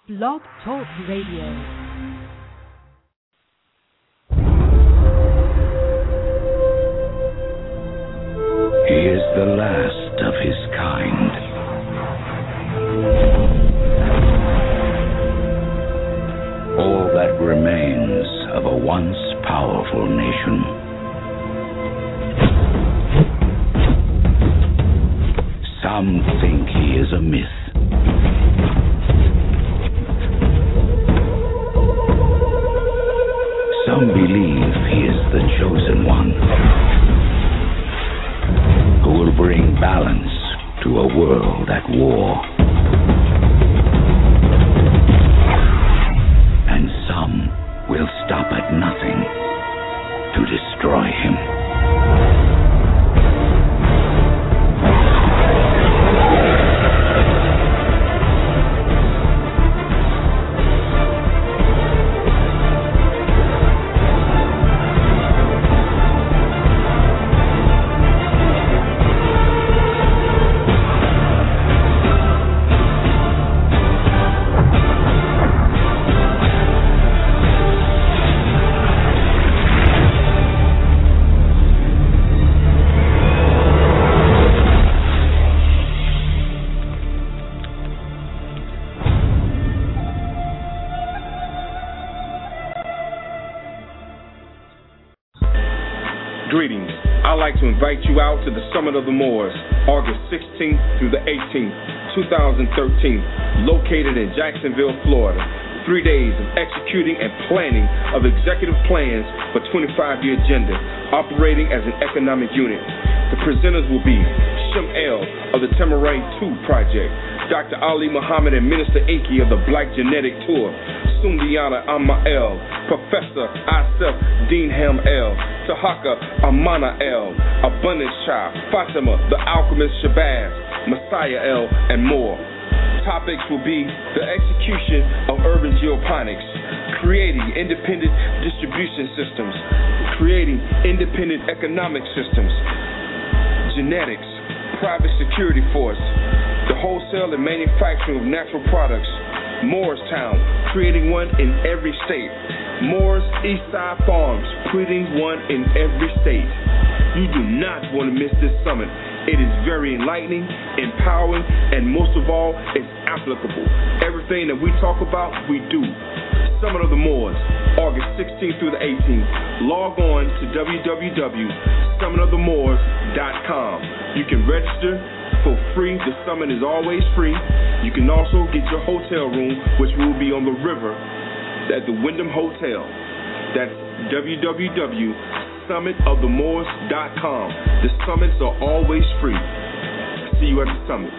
Blog Talk Radio. He is the last of his kind. All that remains of a once powerful nation. Some think he is a myth. Some believe he is the chosen one, who will bring balance to a world at war. And some will stop at nothing to destroy him. Greetings. I'd like to invite you out to the Summit of the Moors, August 16th through the 18th, 2013, located in Jacksonville, Florida. 3 days of executing and planning of executive plans for 25-year agenda, operating as an economic unit. The presenters will be Shem El of the Tamarine 2 Project, Dr. Ali Muhammad and Minister Inky of the Black Genetic Tour, Sundiana Amma El, Professor Asif Dinham El, Tahaka Amana El, Abundance Child, Fatima, the Alchemist Shabazz, Messiah El, and more. Topics will be the execution of urban geoponics, creating independent distribution systems, creating independent economic systems, genetics, private security force, the wholesale and manufacturing of natural products, Moorestown, creating one in every state, Moore's Eastside Farms, putting one in every state. You do not want to miss this summit. It is very enlightening, empowering, and most of all, it's applicable. Everything that we talk about, we do. Summit of the Moors, August 16th through the 18th. Log on to www.summitofthemoors.com. You can register for free. The summit is always free. You can also get your hotel room, which will be on the river at the Wyndham Hotel. That's www.summitofthemoors.com. The summits are always free. See you at the summit.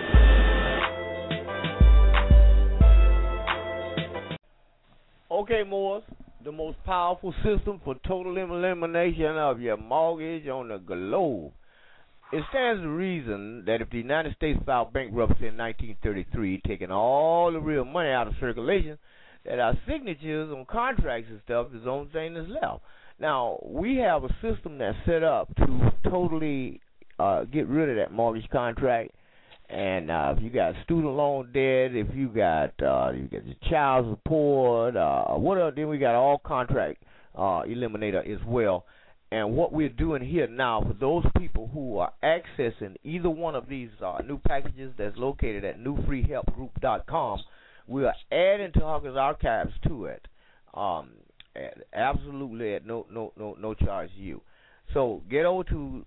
Okay, Moors, the most powerful system for total elimination of your mortgage on the globe. It stands to reason that if the United States filed bankruptcy in 1933, taking all the real money out of circulation, that our signatures on contracts and stuff is the only thing that's left. Now, we have a system that's set up to totally get rid of that mortgage contract. And if you got student loan debt, if you got your child support, whatever, then we got all contract eliminator as well. And what we're doing here now for those people who are accessing either one of these new packages that's located at newfreehelpgroup.com, we are adding Tahaka's archives to it, absolutely at no charge to you. So get over to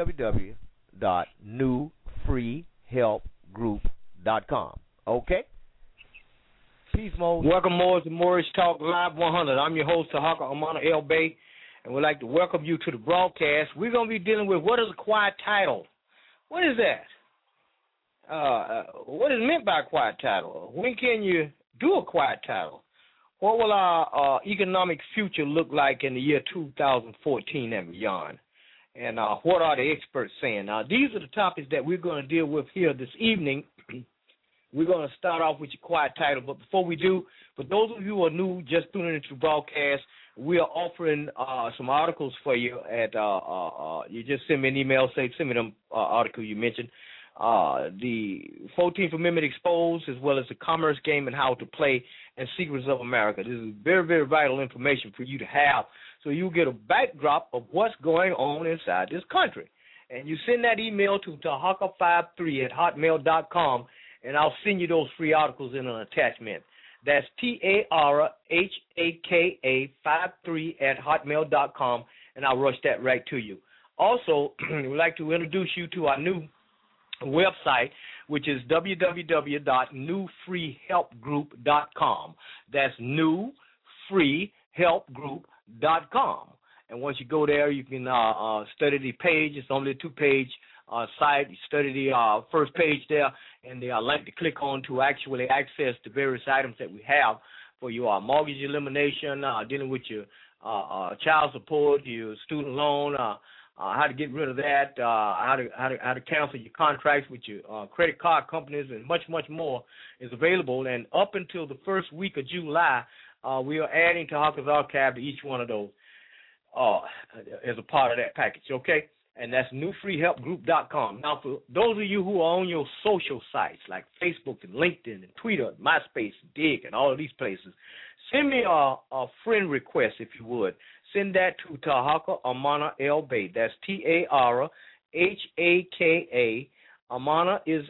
www.newfreehelpgroup.com. Okay? Peace, Mo. Welcome, Moors, to Moorish Talk Live 100. I'm your host, Tahaka Amana El Bay, and we'd like to welcome you to the broadcast. We're going to be dealing with what is a quiet title. What is that? What is meant by a quiet title? When can you do a quiet title? What will our economic future look like in the year 2014 and beyond? And what are the experts saying? Now, these are the topics that we're going to deal with here this evening. We're going to start off with your quiet title. But before we do, for those of you who are new, just tuning into the broadcast, we are offering some articles for you. You just send me an email, send me them article you mentioned. the 14th Amendment exposed, as well as the commerce game and how to play, and Secrets of America. This is very, very vital information for you to have, so you get a backdrop of what's going on inside this country. And you send that email to tahaka53@hotmail.com, and I'll send you those free articles in an attachment. That's TARAHAKA53@hotmail.com, and I'll rush that right to you. Also, we'd like to introduce you to our new website, which is www.newfreehelpgroup.com. That's newfreehelpgroup.com. And once you go there, you can study the page. It's only a 2-page site. You study the first page there, and the link to click on to actually access the various items that we have for your mortgage elimination, dealing with your child support, your student loan, how to get rid of that, how to cancel your contracts with your credit card companies, and much, much more is available. And up until the first week of July, we are adding Tahaka's archive to each one of those as a part of that package, okay? And that's newfreehelpgroup.com. Now, for those of you who are on your social sites like Facebook and LinkedIn and Twitter and MySpace and Dig and all of these places, send me a friend request, if you would. Send that to Tahaka Amana L. Bay. That's TARAHAKA. Amana is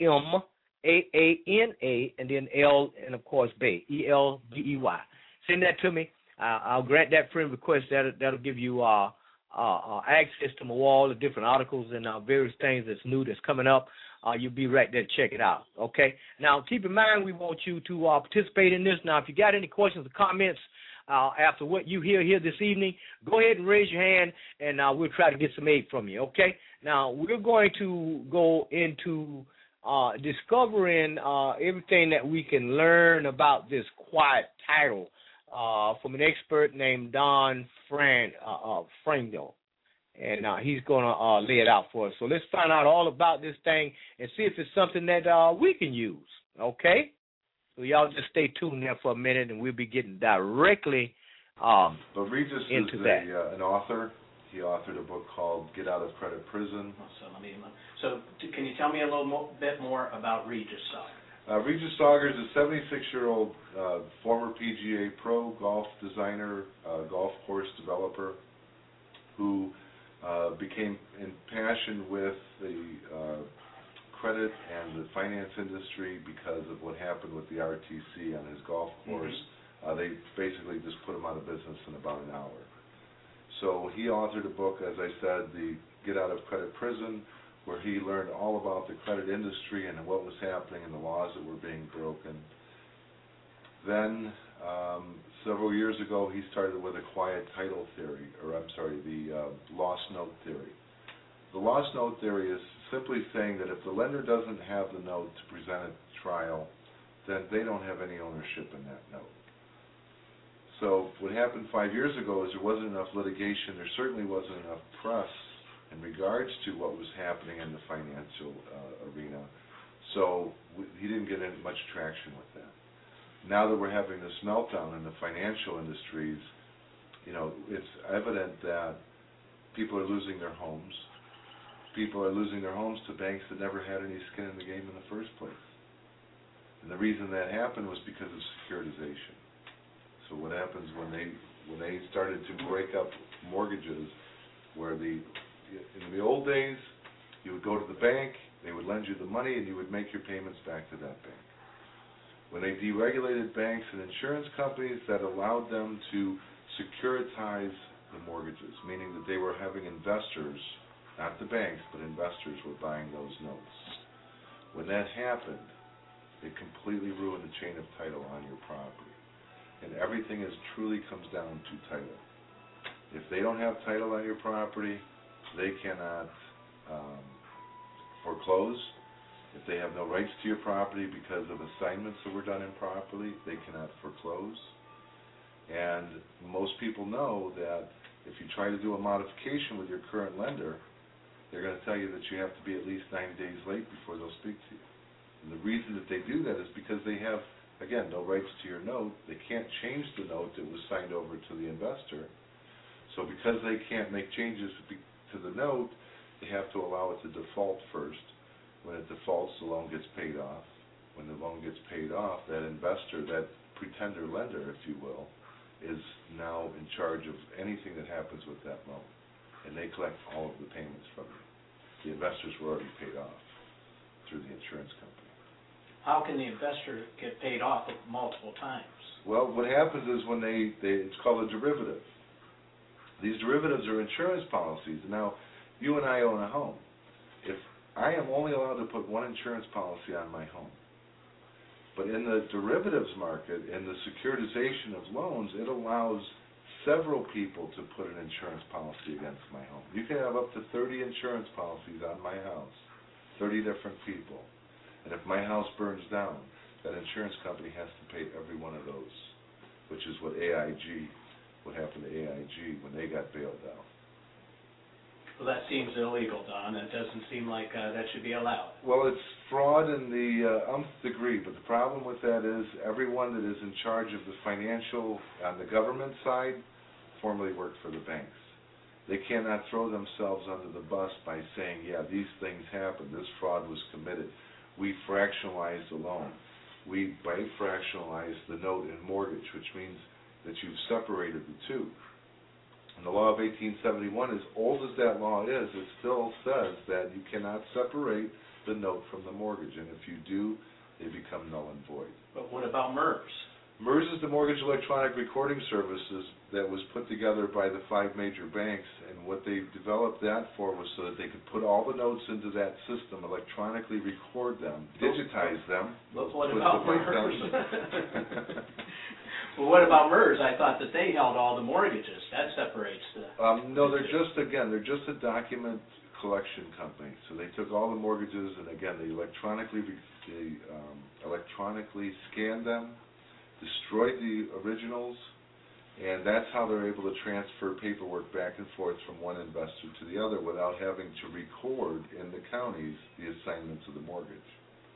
AMAANA, and then L, and of course, Bay, ELBEY. Send that to me. I'll grant that friend request. That'll give you access to my wall of different articles and various things that's new that's coming up. You'll be right there to check it out, okay? Now, keep in mind, we want you to participate in this. Now, if you got any questions or comments after what you hear here this evening, go ahead and raise your hand, and we'll try to get some aid from you, okay? Now, we're going to go into discovering everything that we can learn about this quiet title from an expert named Don Frango. And he's going to lay it out for us. So let's find out all about this thing and see if it's something that we can use, okay? So y'all just stay tuned there for a minute, and we'll be getting directly but Regis into is that. An author. He authored a book called Get Out of Credit Prison. So can you tell me a little bit more about Regis Saugers? Regis Saugers is a 76-year-old former PGA pro, golf designer, golf course developer, who became impassioned with the credit and the finance industry because of what happened with the RTC on his golf course. They basically just put him out of business in about an hour. So he authored a book, as I said, the Get Out of Credit Prison, where he learned all about the credit industry and what was happening and the laws that were being broken. Then, several years ago, he started with a quiet title theory, the lost note theory. The lost note theory is simply saying that if the lender doesn't have the note to present at trial, then they don't have any ownership in that note. So what happened 5 years ago is there wasn't enough litigation, there certainly wasn't enough press in regards to what was happening in the financial arena, so he didn't get much traction with that. Now that we're having this meltdown in the financial industries, it's evident that people are losing their homes. People are losing their homes to banks that never had any skin in the game in the first place. And the reason that happened was because of securitization. So what happens when they started to break up mortgages, where in the old days, you would go to the bank, they would lend you the money, and you would make your payments back to that bank. When they deregulated banks and insurance companies, that allowed them to securitize the mortgages, meaning that they were having investors, not the banks, but investors were buying those notes. When that happened, it completely ruined the chain of title on your property. And everything truly comes down to title. If they don't have title on your property, they cannot foreclose. If they have no rights to your property because of assignments that were done improperly, they cannot foreclose. And most people know that if you try to do a modification with your current lender, they're going to tell you that you have to be at least 9 days late before they'll speak to you. And the reason that they do that is because they have, again, no rights to your note. They can't change the note that was signed over to the investor. So because they can't make changes to the note, they have to allow it to default first. When it defaults, the loan gets paid off. When the loan gets paid off, that investor, that pretender lender, if you will, is now in charge of anything that happens with that loan. And they collect all of the payments from you. The investors were already paid off through the insurance company. How can the investor get paid off multiple times? Well, what happens is when it's called a derivative. These derivatives are insurance policies. Now, you and I own a home. If I am only allowed to put one insurance policy on my home. But in the derivatives market, in the securitization of loans, it allows several people to put an insurance policy against my home. You can have up to 30 insurance policies on my house, 30 different people. And if my house burns down, that insurance company has to pay every one of those, which is what happened to AIG when they got bailed out. Well, that seems illegal, Don. It doesn't seem like that should be allowed. Well, it's fraud in the umpth degree, but the problem with that is everyone that is in charge of the financial, on the government side, formerly worked for the banks. They cannot throw themselves under the bus by saying, yeah, these things happened, this fraud was committed. We fractionalized the loan. We fractionalized the note and mortgage, which means that you've separated the two. And the law of 1871, as old as that law is, it still says that you cannot separate the note from the mortgage. And if you do, they become null and void. But what about MERS? MERS is the Mortgage Electronic Recording Services that was put together by the 5 major banks. And what they developed that for was so that they could put all the notes into that system, electronically record them, digitize them. But what about MERS? Well, what about MERS? I thought that they held all the mortgages. That separates the... No, they're just a document collection company. So they took all the mortgages and, again, they electronically scanned them, destroyed the originals, and that's how they're able to transfer paperwork back and forth from one investor to the other without having to record in the counties the assignments of the mortgage.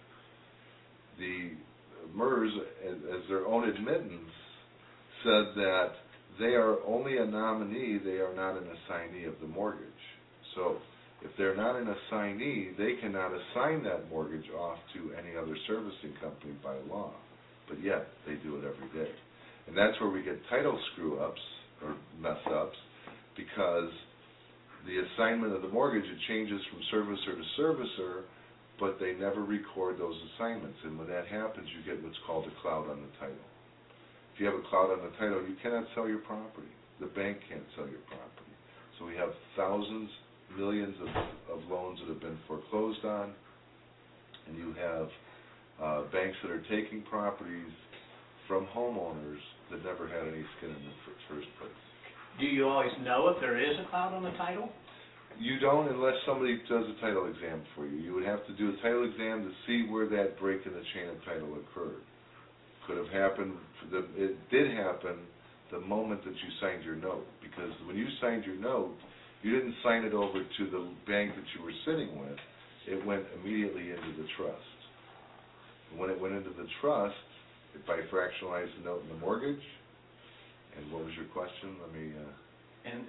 The MERS, as their own admittance, said that they are only a nominee, they are not an assignee of the mortgage. So if they're not an assignee, they cannot assign that mortgage off to any other servicing company by law. But yet, they do it every day. And that's where we get title screw-ups or mess-ups, because the assignment of the mortgage, it changes from servicer to servicer, but they never record those assignments. And when that happens, you get what's called a cloud on the title. If you have a cloud on the title, you cannot sell your property. The bank can't sell your property. So we have thousands, millions of loans that have been foreclosed on, and you have banks that are taking properties from homeowners that never had any skin in the first place. Do you always know if there is a cloud on the title? You don't unless somebody does a title exam for you. You would have to do a title exam to see where that break in the chain of title occurred. Could have happened, it did happen the moment that you signed your note, because when you signed your note, you didn't sign it over to the bank that you were sitting with. It went immediately into the trust. And when it went into the trust, it fractionalized the note and the mortgage. And what was your question? Let me... And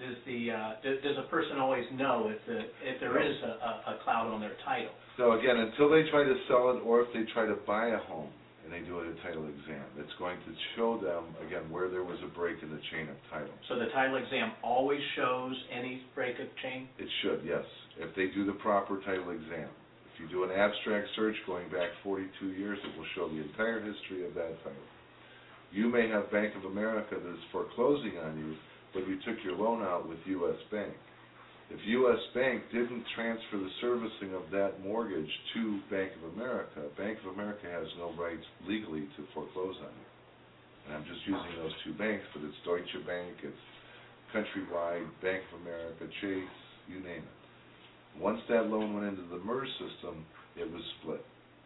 does a person always know if there is a cloud on their title? So again, until they try to sell it, or if they try to buy a home and they do a title exam, it's going to show them, again, where there was a break in the chain of title. So the title exam always shows any break of chain? It should, yes, if they do the proper title exam. If you do an abstract search going back 42 years, it will show the entire history of that title. You may have Bank of America that is foreclosing on you, but you took your loan out with U.S. Bank. If U.S. Bank didn't transfer the servicing of that mortgage to Bank of America has no rights legally to foreclose on you. And I'm just using those two banks, but it's Deutsche Bank, it's Countrywide, Bank of America, Chase, you name it. Once that loan went into the MERS system, it was split.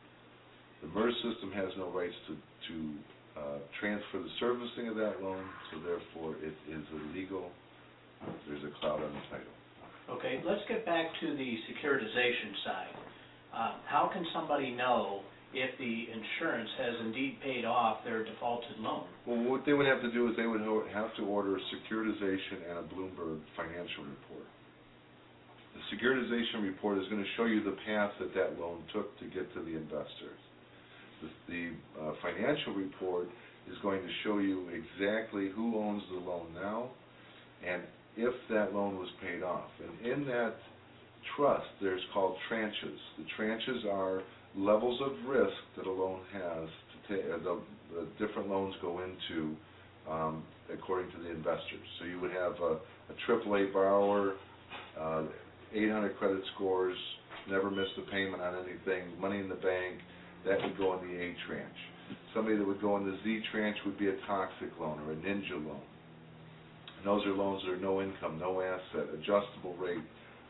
The MERS system has no rights to transfer the servicing of that loan, so therefore it is illegal. There's a cloud on the title. Okay, let's get back to the securitization side. How can somebody know if the insurance has indeed paid off their defaulted loan? Well, what they would have to do is they would have to order a securitization and a Bloomberg financial report. The securitization report is going to show you the path that that loan took to get to the investors. The financial report is going to show you exactly who owns the loan now and if that loan was paid off. And in that trust, there's called tranches. The tranches are levels of risk that a loan has to take. The different loans go into according to the investors. So you would have a AAA borrower, 800 credit scores, never missed a payment on anything, money in the bank. That would go in the A tranche. Somebody that would go in the Z tranche would be a toxic loan or a ninja loan. And those are loans that are no income, no asset, adjustable rate,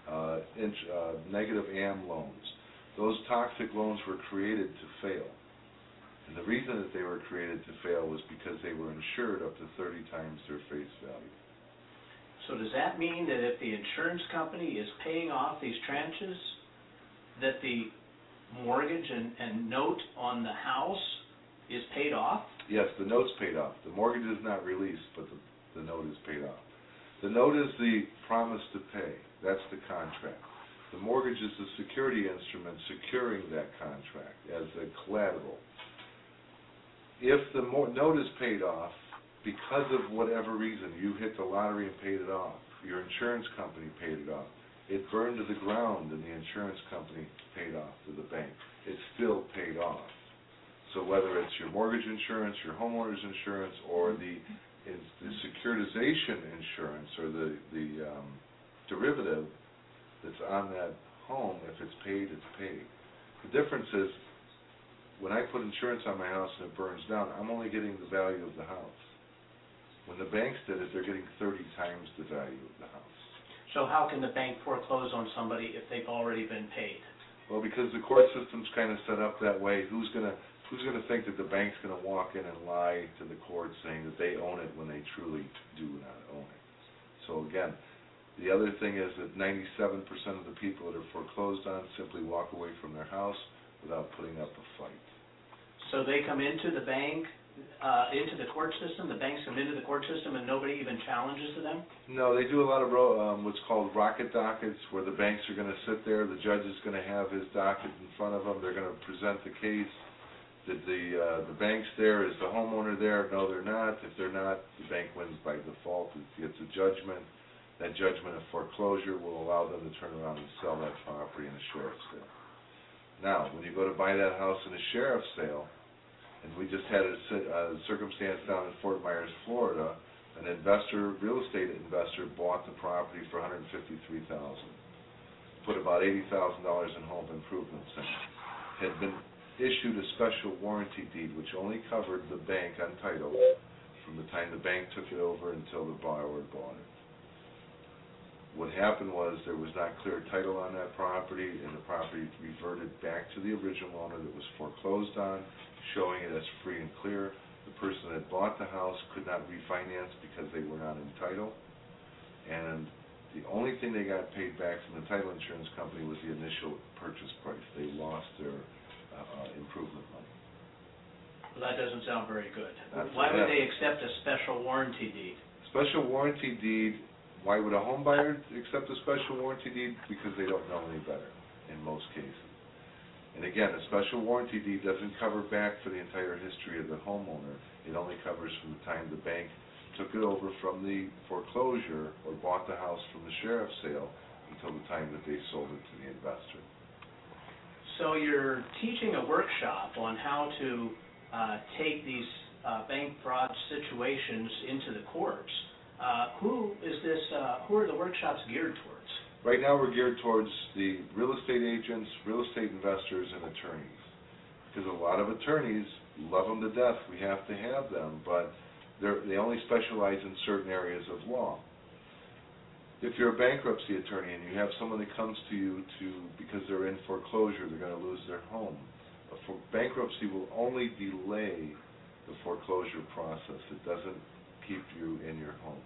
negative AM loans. Those toxic loans were created to fail. And the reason that they were created to fail was because they were insured up to 30 times their face value. So does that mean that if the insurance company is paying off these tranches, that the mortgage and note on the house is paid off? Yes, the note's paid off. The mortgage is not released, but the note is paid off. The note is the promise to pay. That's the contract. The mortgage is the security instrument securing that contract as a collateral. If the note is paid off, because of whatever reason, you hit the lottery and paid it off, your insurance company paid it off, it burned to the ground and the insurance company paid off to the bank, it's still paid off. So whether it's your mortgage insurance, your homeowner's insurance, or the securitization insurance or the derivative that's on that home, if it's paid, it's paid. The difference is, when I put insurance on my house and it burns down, I'm only getting the value of the house. When the banks did it, they're getting 30 times the value of the house. So how can the bank foreclose on somebody if they've already been paid? Well, because the court system's kind of set up that way. Who's going to think that the bank's going to walk in and lie to the court saying that they own it when they truly do not own it? So again, the other thing is that 97% of the people that are foreclosed on simply walk away from their house without putting up a fight. So they come into the bank, into the court system, the banks come into the court system and nobody even challenges them? No, they do a lot of what's called rocket dockets, where the banks are going to sit there, the judge is going to have his docket in front of them, they're going to present the case. Did the bank's there? Is the homeowner there? No, they're not. If they're not, the bank wins by default. It gets a judgment. That judgment of foreclosure will allow them to turn around and sell that property in a sheriff's sale. Now, when you go to buy that house in a sheriff's sale, and we just had a circumstance down in Fort Myers, Florida, an investor, real estate investor, bought the property for $153,000, put about $80,000 in home improvements in it, had been issued a special warranty deed which only covered the bank on title from the time the bank took it over until the borrower bought it. What happened was there was not clear title on that property, and the property reverted back to the original owner that was foreclosed on, showing it as free and clear. The person that bought the house could not refinance because they were not in title, and the only thing they got paid back from the title insurance company was the initial purchase price. They lost their improvement money. Well, that doesn't sound very good. Why would they accept a special warranty deed? Special warranty deed. Why would a home buyer accept a special warranty deed? Because they don't know any better in most cases. And again, a special warranty deed doesn't cover back for the entire history of the homeowner. It only covers from the time the bank took it over from the foreclosure or bought the house from the sheriff's sale until the time that they sold it to the investor. So you're teaching a workshop on how to take these bank fraud situations into the courts. Who are the workshops geared towards? Right now we're geared towards the real estate agents, real estate investors, and attorneys. Because a lot of attorneys love them to death. We have to have them, but they only specialize in certain areas of law. If you're a bankruptcy attorney and you have someone that comes to you because they're in foreclosure, they're going to lose their home, bankruptcy will only delay the foreclosure process. It doesn't keep you in your home.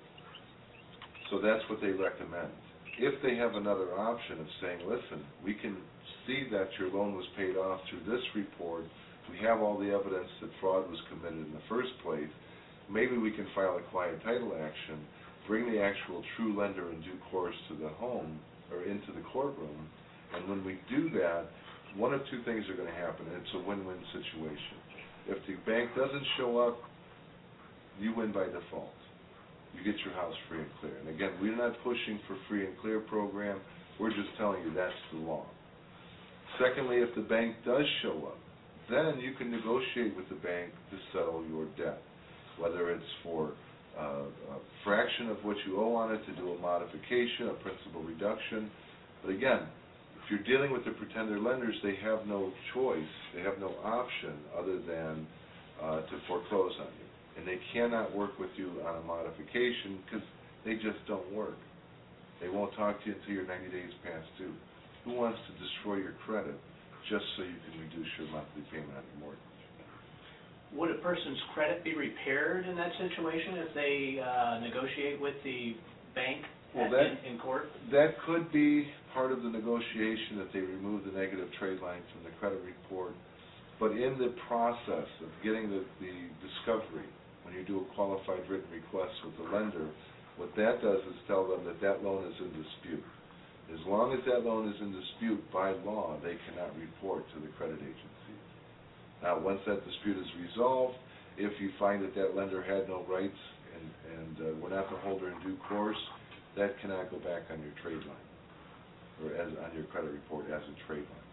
So that's what they recommend. If they have another option of saying, listen, we can see that your loan was paid off through this report, we have all the evidence that fraud was committed in the first place, maybe we can file a quiet title action, bring the actual true lender in due course to the home or into the courtroom. And when we do that, one of two things are going to happen. It's a win-win situation. If the bank doesn't show up, you win by default. You get your house free and clear. And again, we're not pushing for free and clear program. We're just telling you that's the law. Secondly, if the bank does show up, then you can negotiate with the bank to settle your debt, whether it's for a fraction of what you owe on it, to do a modification, a principal reduction. But again, if you're dealing with the pretender lenders, they have no choice, they have no option other than to foreclose on you. And they cannot work with you on a modification because they just don't work. They won't talk to you until you're 90 days past due. Who wants to destroy your credit just so you can reduce your monthly payment on your mortgage? Would a person's credit be repaired in that situation if they negotiate with the bank in court? That could be part of the negotiation, that they remove the negative trade line from the credit report. But in the process of getting the discovery, when you do a qualified written request with the lender, what that does is tell them that that loan is in dispute. As long as that loan is in dispute, by law, they cannot report to the credit agency. Now, once that dispute is resolved, if you find that that lender had no rights and were not the holder in due course, that cannot go back on your trade line, or on your credit report as a trade line.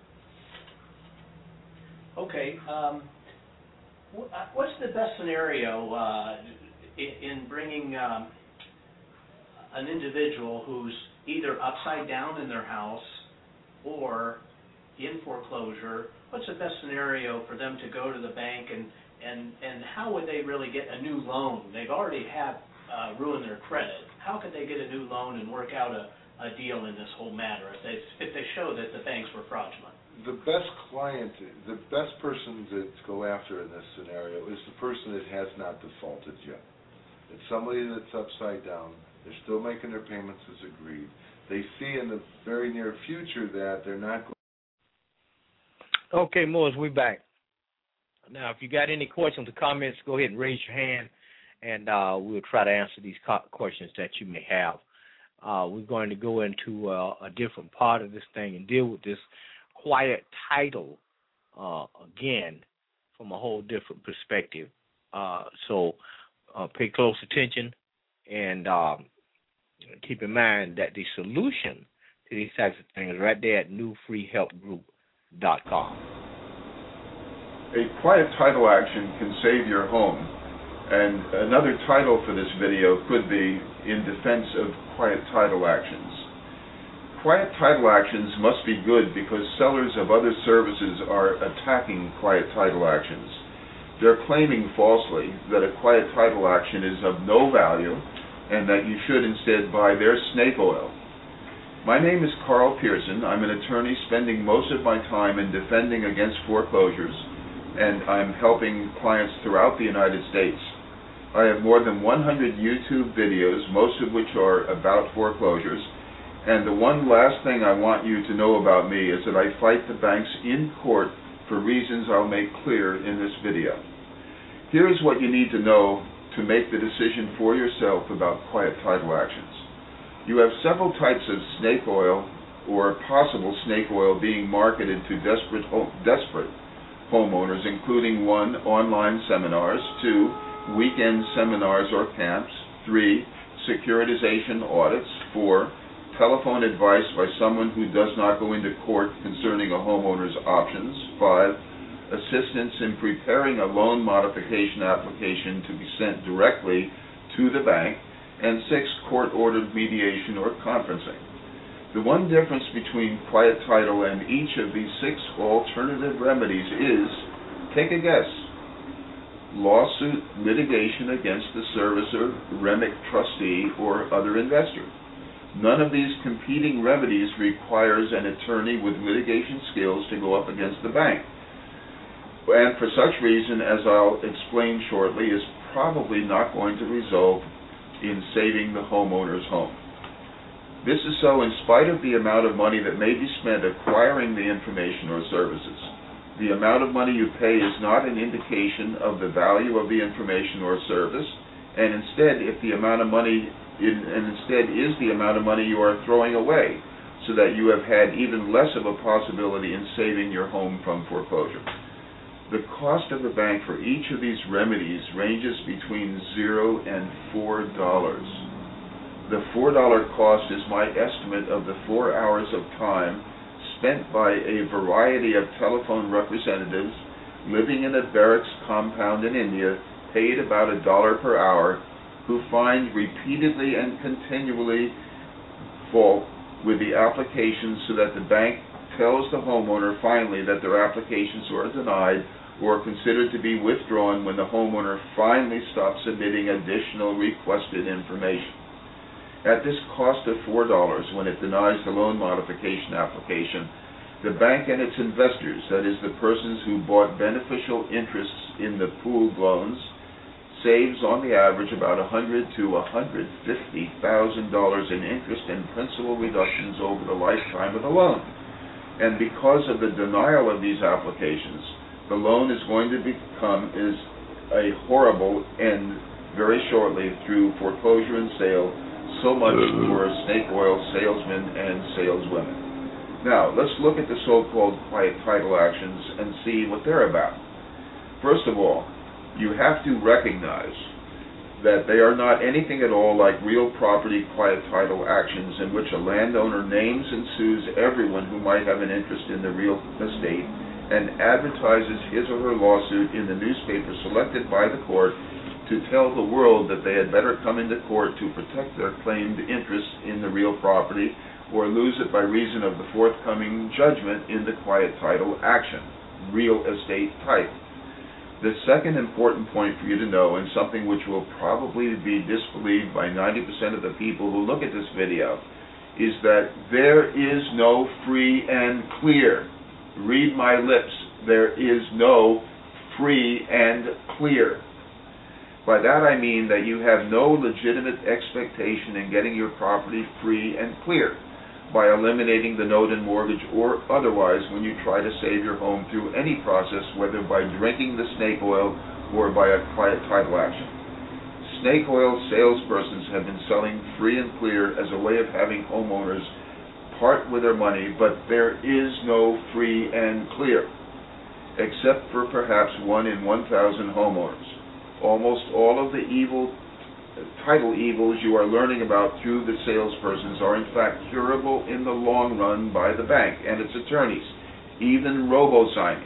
Okay. What's the best scenario in bringing an individual who's either upside down in their house or in foreclosure? What's the best scenario for them to go to the bank, and how would they really get a new loan? They've already ruined their credit. How could they get a new loan and work out a deal in this whole matter if they show that the banks were fraudulent? The best client, the best person to go after in this scenario is the person that has not defaulted yet. It's somebody that's upside down. They're still making their payments as agreed. They see in the very near future that they're not going. Okay, Morris, we're back. Now, if you got any questions or comments, go ahead and raise your hand, and we'll try to answer these questions that you may have. We're going to go into a different part of this thing and deal with this quiet title again from a whole different perspective. So pay close attention and keep in mind that the solution to these types of things is right there at newfreehelpgroup.com. A quiet title action can save your home, and another title for this video could be In Defense of Quiet Title Actions. Quiet title actions must be good because sellers of other services are attacking quiet title actions. They're claiming falsely that a quiet title action is of no value and that you should instead buy their snake oil. My name is Carl Pearson. I'm an attorney spending most of my time in defending against foreclosures, and I'm helping clients throughout the United States. I have more than 100 YouTube videos, most of which are about foreclosures, and the one last thing I want you to know about me is that I fight the banks in court for reasons I'll make clear in this video. Here's what you need to know to make the decision for yourself about quiet title actions. You have several types of snake oil or possible snake oil being marketed to desperate homeowners, including 1, online seminars, 2, weekend seminars or camps, 3, securitization audits, 4, telephone advice by someone who does not go into court concerning a homeowner's options, 5, assistance in preparing a loan modification application to be sent directly to the bank, and 6, court-ordered mediation or conferencing. The one difference between quiet title and each of these 6 alternative remedies is, take a guess, lawsuit, litigation against the servicer, REMIC trustee, or other investor. None of these competing remedies requires an attorney with litigation skills to go up against the bank, and for such reason, as I'll explain shortly, is probably not going to result in saving the homeowner's home. This is so in spite of the amount of money that may be spent acquiring the information or services. The amount of money you pay is not an indication of the value of the information or service, and instead is the amount of money you are throwing away. so that you have had even less of a possibility in saving your home from foreclosure. The cost of the bank for each of these remedies ranges between $0 and $4. The $4 cost is my estimate of the 4 hours of time spent by a variety of telephone representatives living in a barracks compound in India, paid about $1 per hour, who find repeatedly and continually fault with the applications, so that the bank tells the homeowner finally that their applications are denied or considered to be withdrawn when the homeowner finally stops submitting additional requested information. At this cost of $4, when it denies the loan modification application, the bank and its investors, that is, the persons who bought beneficial interests in the pooled loans, saves on the average about $100,000 to $150,000 in interest and principal reductions over the lifetime of the loan. And because of the denial of these applications, the loan is going to become a horrible end very shortly through foreclosure and sale, so much for snake oil salesmen and saleswomen. Now, let's look at the so-called quiet title actions and see what they're about. First of all, you have to recognize that they are not anything at all like real property quiet title actions, in which a landowner names and sues everyone who might have an interest in the real estate and advertises his or her lawsuit in the newspaper selected by the court to tell the world that they had better come into court to protect their claimed interests in the real property, or lose it by reason of the forthcoming judgment in the quiet title action, real estate type. The second important point for you to know, and something which will probably be disbelieved by 90% of the people who look at this video, is that there is no free and clear. Read my lips. There is no free and clear. By that I mean that you have no legitimate expectation in getting your property free and clear by eliminating the note and mortgage or otherwise when you try to save your home through any process, whether by drinking the snake oil or by a quiet title action. Snake oil salespersons have been selling free and clear as a way of having homeowners part with their money, but there is no free and clear, except for perhaps 1 in 1,000 homeowners. Almost all of the title evils you are learning about through the salespersons are in fact curable in the long run by the bank and its attorneys, even robo-signing.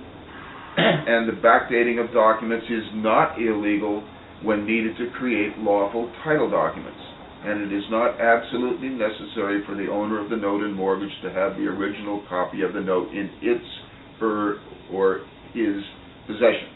And the backdating of documents is not illegal when needed to create lawful title documents, and it is not absolutely necessary for the owner of the note and mortgage to have the original copy of the note in its, her, or his possession.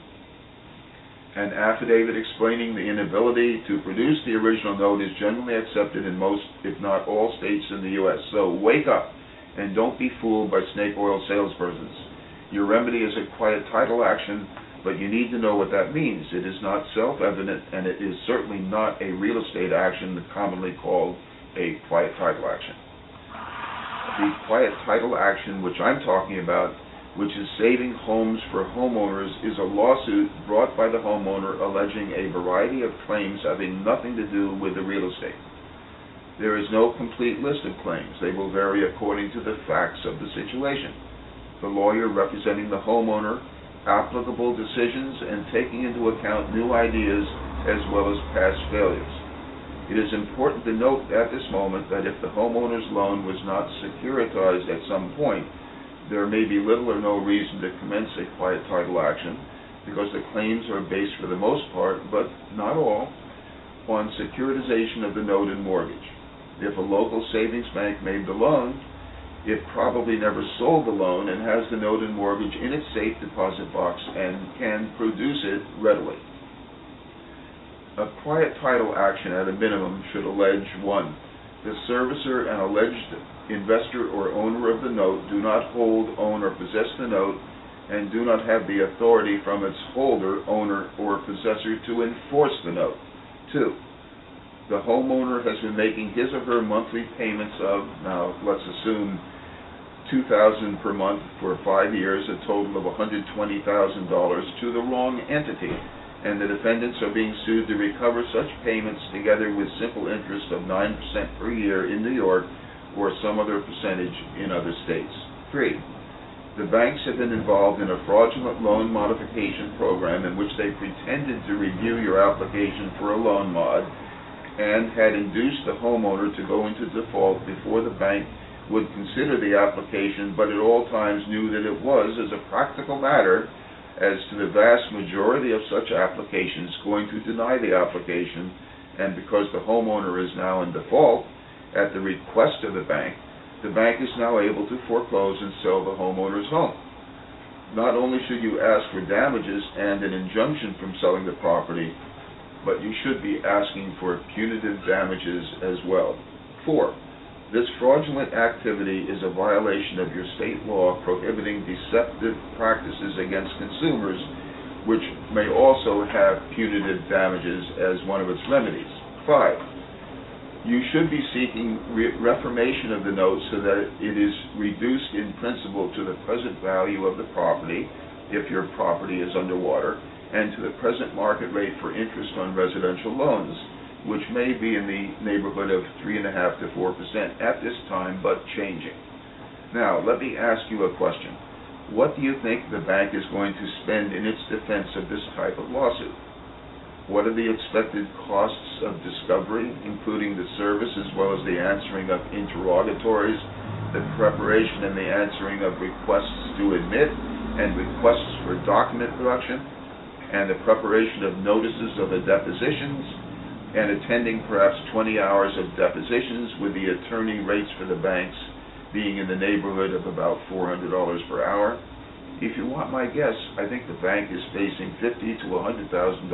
An affidavit explaining the inability to produce the original note is generally accepted in most, if not all, states in the U.S. So wake up and don't be fooled by snake oil salespersons. Your remedy is a quiet title action, but you need to know what that means. It is not self-evident, and it is certainly not a real estate action commonly called a quiet title action. The quiet title action which I'm talking about, which is saving homes for homeowners, is a lawsuit brought by the homeowner alleging a variety of claims having nothing to do with the real estate. There is no complete list of claims. They will vary according to the facts of the situation. The lawyer representing the homeowner, applicable decisions, and taking into account new ideas as well as past failures. It is important to note at this moment that if the homeowner's loan was not securitized at some point, there may be little or no reason to commence a quiet title action, because the claims are based for the most part, but not all, on securitization of the note and mortgage. If a local savings bank made the loan, it probably never sold the loan and has the note and mortgage in its safe deposit box and can produce it readily. A quiet title action at a minimum should allege 1. The servicer and alleged investor or owner of the note do not hold, own, or possess the note, and do not have the authority from its holder, owner, or possessor to enforce the note. 2. The homeowner has been making his or her monthly payments of, now let's assume $2,000 per month for 5 years, a total of $120,000, to the wrong entity, and the defendants are being sued to recover such payments together with simple interest of 9% per year in New York or some other percentage in other states. 3. The banks have been involved in a fraudulent loan modification program in which they pretended to review your application for a loan mod and had induced the homeowner to go into default before the bank would consider the application, but at all times knew that it was, as a practical matter, as to the vast majority of such applications, going to deny the application, and because the homeowner is now in default, at the request of the bank is now able to foreclose and sell the homeowner's home. Not only should you ask for damages and an injunction from selling the property, but you should be asking for punitive damages as well. 4. This fraudulent activity is a violation of your state law prohibiting deceptive practices against consumers, which may also have punitive damages as one of its remedies. 5. You should be seeking reformation of the note so that it is reduced in principal to the present value of the property, if your property is underwater, and to the present market rate for interest on residential loans, which may be in the neighborhood of 3.5% to 4% at this time, but changing. Now, let me ask you a question. What do you think the bank is going to spend in its defense of this type of lawsuit? What are the expected costs of discovery, including the service as well as the answering of interrogatories, the preparation and the answering of requests to admit and requests for document production, and the preparation of notices of the depositions, and attending perhaps 20 hours of depositions with the attorney rates for the banks being in the neighborhood of about $400 per hour? If you want my guess, I think the bank is facing $50,000 to $100,000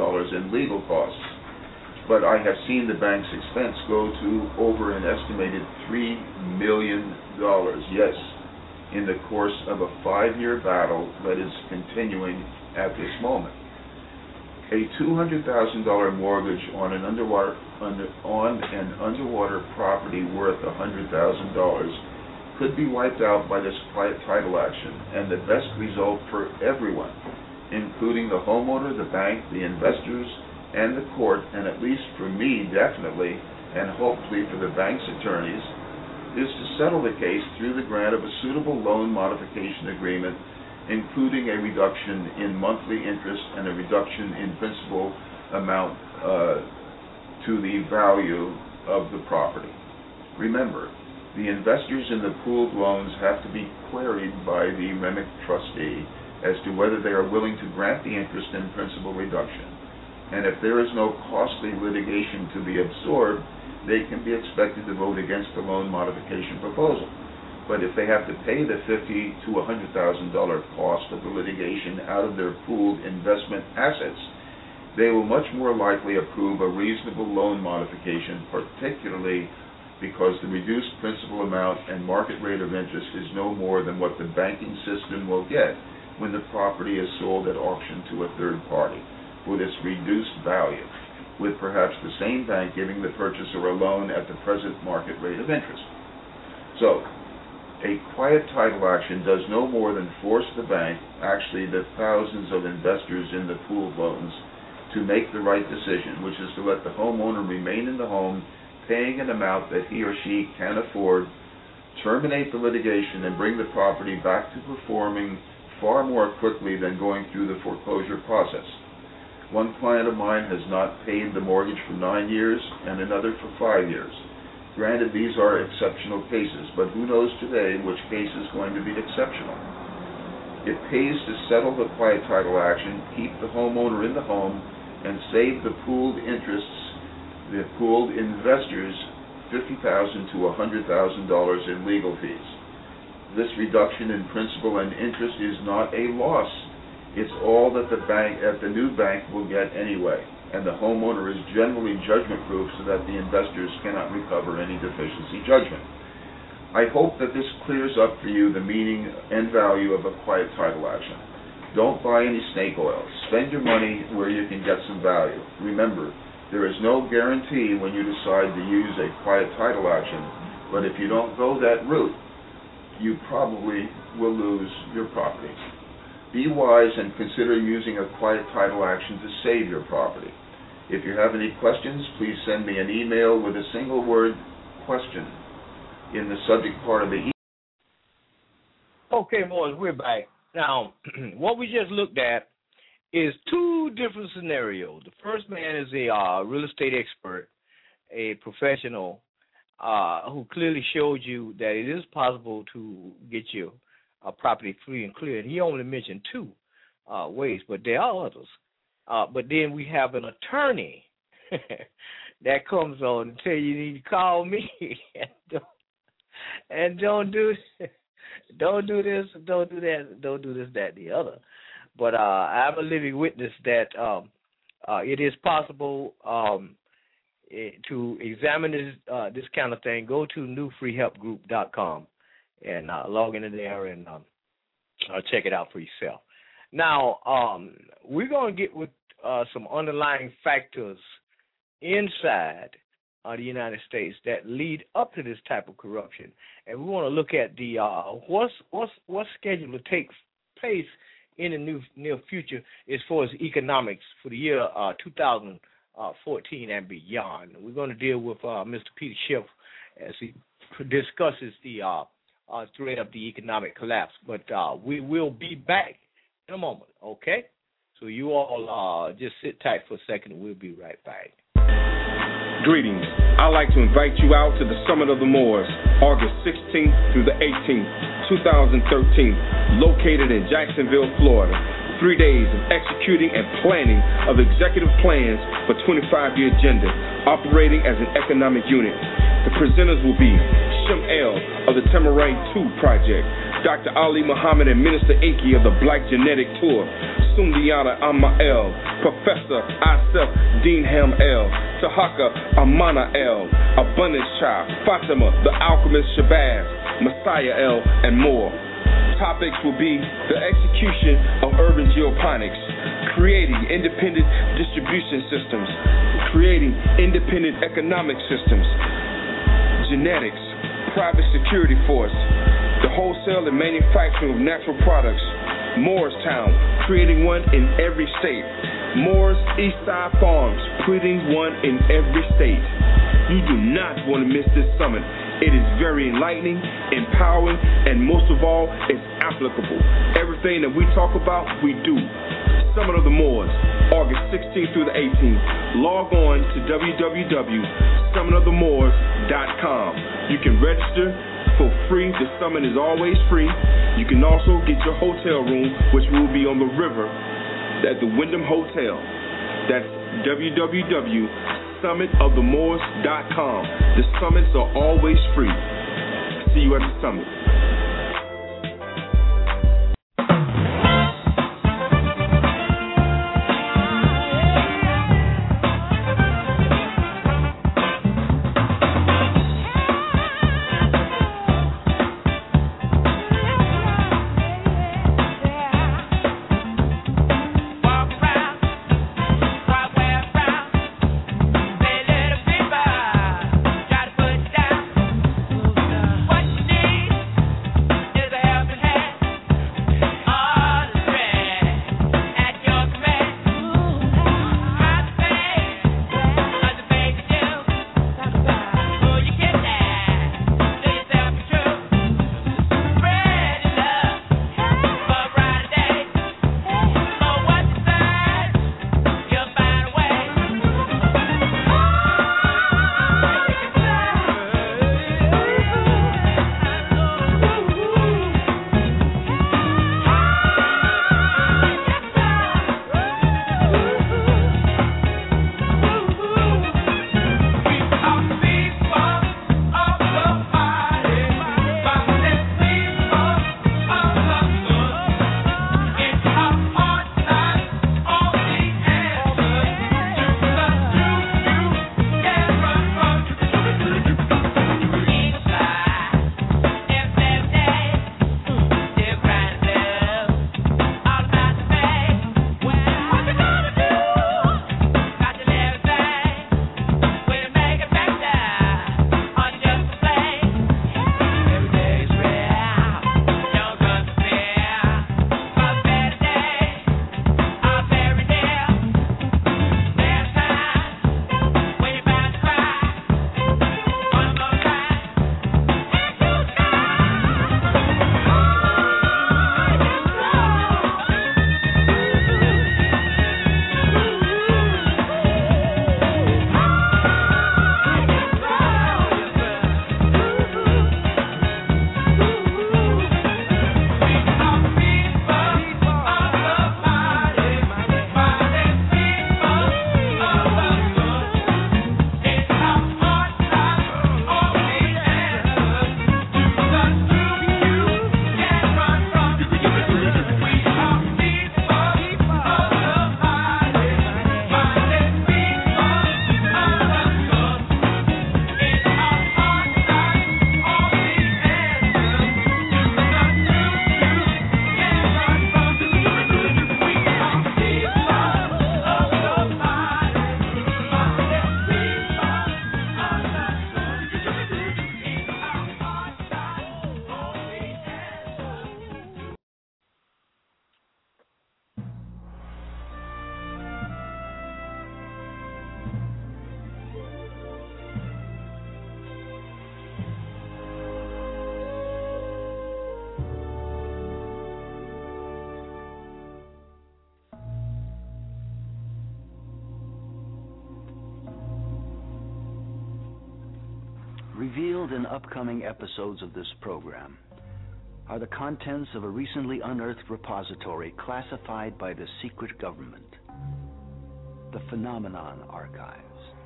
in legal costs. But I have seen the bank's expense go to over an estimated $3 million, yes, in the course of a 5-year battle that is continuing at this moment. A $200,000 mortgage on an underwater property worth $100,000 could be wiped out by this quiet title action, and the best result for everyone, including the homeowner, the bank, the investors, and the court, and at least for me, definitely, and hopefully for the bank's attorneys, is to settle the case through the grant of a suitable loan modification agreement, including a reduction in monthly interest and a reduction in principal amount to the value of the property. Remember, the investors in the pooled loans have to be queried by the REMIC trustee as to whether they are willing to grant the interest and principal reduction. And if there is no costly litigation to be absorbed, they can be expected to vote against the loan modification proposal. But if they have to pay the $50,000 to $100,000 cost of the litigation out of their pooled investment assets, they will much more likely approve a reasonable loan modification, particularly because the reduced principal amount and market rate of interest is no more than what the banking system will get when the property is sold at auction to a third party for this reduced value, with perhaps the same bank giving the purchaser a loan at the present market rate of interest. So, a quiet title action does no more than force the bank, actually the thousands of investors in the pooled loans, to make the right decision, which is to let the homeowner remain in the home, paying an amount that he or she can afford, terminate the litigation, and bring the property back to performing far more quickly than going through the foreclosure process. One client of mine has not paid the mortgage for 9 years and another for 5 years. Granted, these are exceptional cases, but who knows today which case is going to be exceptional. It pays to settle the quiet title action, keep the homeowner in the home, and save the pooled investors $50,000 to $100,000 in legal fees. This reduction in principal and interest is not a loss. It's all that the new bank will get anyway, and the homeowner is generally judgment-proof so that the investors cannot recover any deficiency judgment. I hope that this clears up for you the meaning and value of a quiet title action. Don't buy any snake oil. Spend your money where you can get some value. Remember, there is no guarantee when you decide to use a quiet title action, but if you don't go that route, you probably will lose your property. Be wise and consider using a quiet title action to save your property. If you have any questions, please send me an email with a single word, question, in the subject part of the Okay, boys, we're back. Now, what we just looked at is two different scenarios. The first man is a real estate expert, a professional who clearly showed you that it is possible to get your property free and clear. And he only mentioned two ways, but there are others. But then we have an attorney that comes on and tell you need to call me and don't do this, don't do that, don't do this, that, the other. But I'm a living witness that it is possible to examine this kind of thing. Go to newfreehelpgroup.com and log into there and check it out for yourself. Now, we're going to get with some underlying factors inside the United States that lead up to this type of corruption, and we want to look at the what's scheduled to take place in the near future as far as economics for the year 2014 and beyond. We're going to deal with Mr. Peter Schiff as he discusses the threat of the economic collapse. But we will be back in a moment, okay? So you all just sit tight for a second and we'll be right back. Greetings. I'd like to invite you out to the Summit of the Moors, August 16th through the 18th, 2013, located in Jacksonville, Florida. 3 days of executing and planning of executive plans for 25-year agenda, operating as an economic unit. The presenters will be Shem El of the Tamarine 2 Project, Dr. Ali Muhammad and Minister Inky of the Black Genetic Tour, Sundiana Amael, Professor Asif Dinham El, Tahaka Amana El, Abundance Child, Fatima, the Alchemist Shabazz, Messiah El, and more. Topics will be the execution of urban geoponics, creating independent distribution systems, creating independent economic systems, genetics, private security force, the wholesale and manufacturing of natural products, Moorestown, creating one in every state, Moore's Eastside Farms, putting one in every state. You do not want to miss this summit. It is very enlightening, empowering, and most of all, it's applicable. Everything that we talk about, we do. Summit of the Moors, August 16th through the 18th. Log on to www.summitofthemoors.com. You can register for free. The summit is always free. You can also get your hotel room, which will be on the river at the Wyndham Hotel. That's www.summitofthemoors.com. The summits are always free. See you at the summit. What you need Revealed in upcoming episodes of this program are the contents of a recently unearthed repository classified by the secret government, the Phenomenon Archives.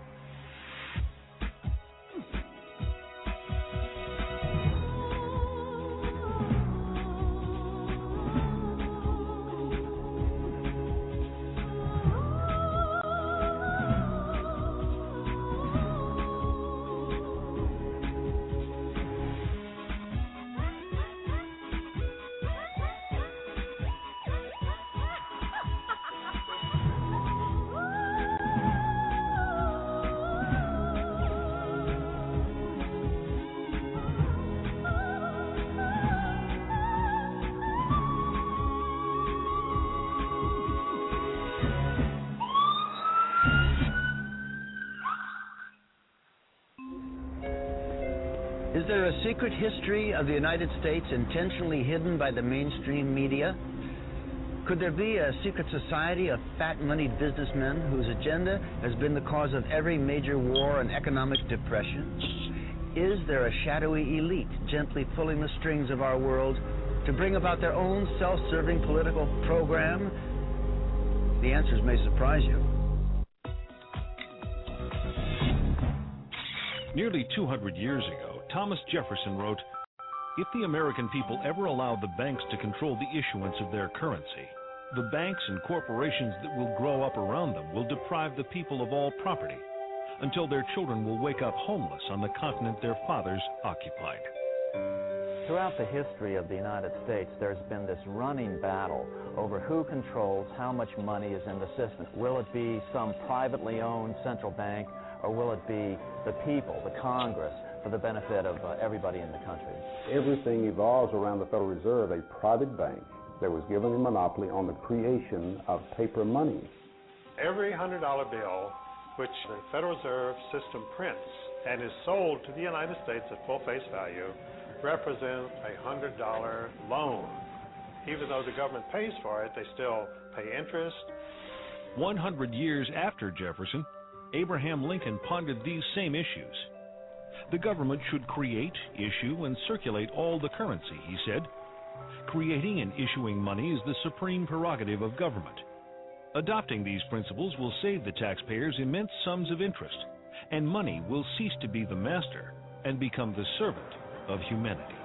Is there a secret history of the United States intentionally hidden by the mainstream media? Could there be a secret society of fat-moneyed businessmen whose agenda has been the cause of every major war and economic depression? Is there a shadowy elite gently pulling the strings of our world to bring about their own self-serving political program? The answers may surprise you. Nearly 200 years ago, Thomas Jefferson wrote, "If the American people ever allow the banks to control the issuance of their currency, the banks and corporations that will grow up around them will deprive the people of all property, until their children will wake up homeless on the continent their fathers occupied." Throughout the history of the United States, there's been this running battle over who controls how much money is in the system. Will it be some privately owned central bank, or will it be the people, the Congress, for the benefit of everybody in the country? Everything evolves around the Federal Reserve, a private bank that was given a monopoly on the creation of paper money. Every $100 bill which the Federal Reserve System prints and is sold to the United States at full face value represents a $100 loan. Even though the government pays for it, they still pay interest. 100 years after Jefferson, Abraham Lincoln pondered these same issues. The government should create, issue, and circulate all the currency, he said. Creating and issuing money is the supreme prerogative of government. Adopting these principles will save the taxpayers immense sums of interest, and money will cease to be the master and become the servant of humanity.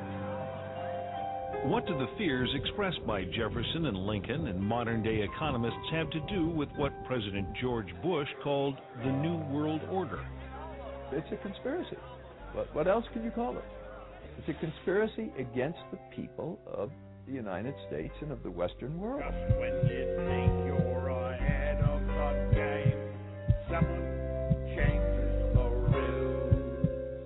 What do the fears expressed by Jefferson and Lincoln and modern-day economists have to do with what President George Bush called the New World Order? It's a conspiracy. What else can you call it? It's a conspiracy against the people of the United States and of the Western world. Just when you think you're ahead of the game, someone changes the rules.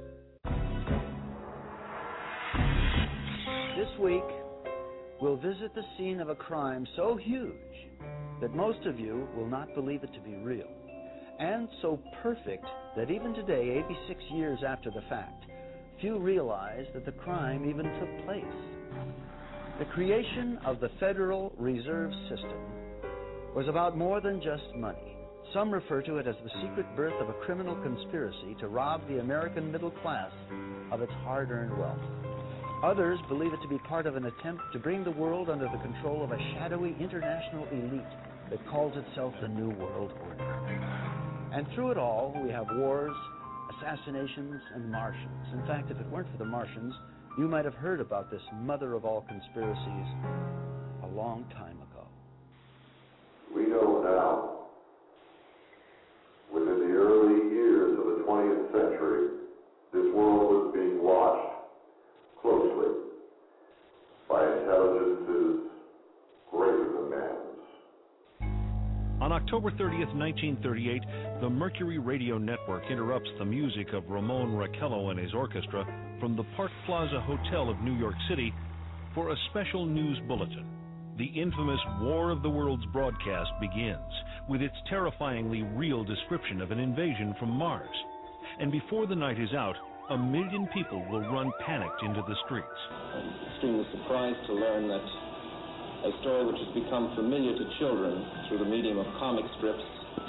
This week, we'll visit the scene of a crime so huge that most of you will not believe it to be real, and so perfect that even today, 86 years after the fact, few realize that the crime even took place. The creation of the Federal Reserve System was about more than just money. Some refer to it as the secret birth of a criminal conspiracy to rob the American middle class of its hard-earned wealth. Others believe it to be part of an attempt to bring the world under the control of a shadowy international elite that calls itself the New World Order. And through it all, we have wars, assassinations, and Martians. In fact, if it weren't for the Martians, you might have heard about this mother of all conspiracies a long time ago. We know now, within the early years of the 20th century, this world was being watched closely by intelligences greater than man's. On October 30th, 1938, the Mercury Radio Network interrupts the music of Ramon Raquello and his orchestra from the Park Plaza Hotel of New York City for a special news bulletin. The infamous War of the Worlds broadcast begins with its terrifyingly real description of an invasion from Mars. And before the night is out, 1 million people will run panicked into the streets. I'm extremely surprised to learn that a story which has become familiar to children through the medium of comic strips and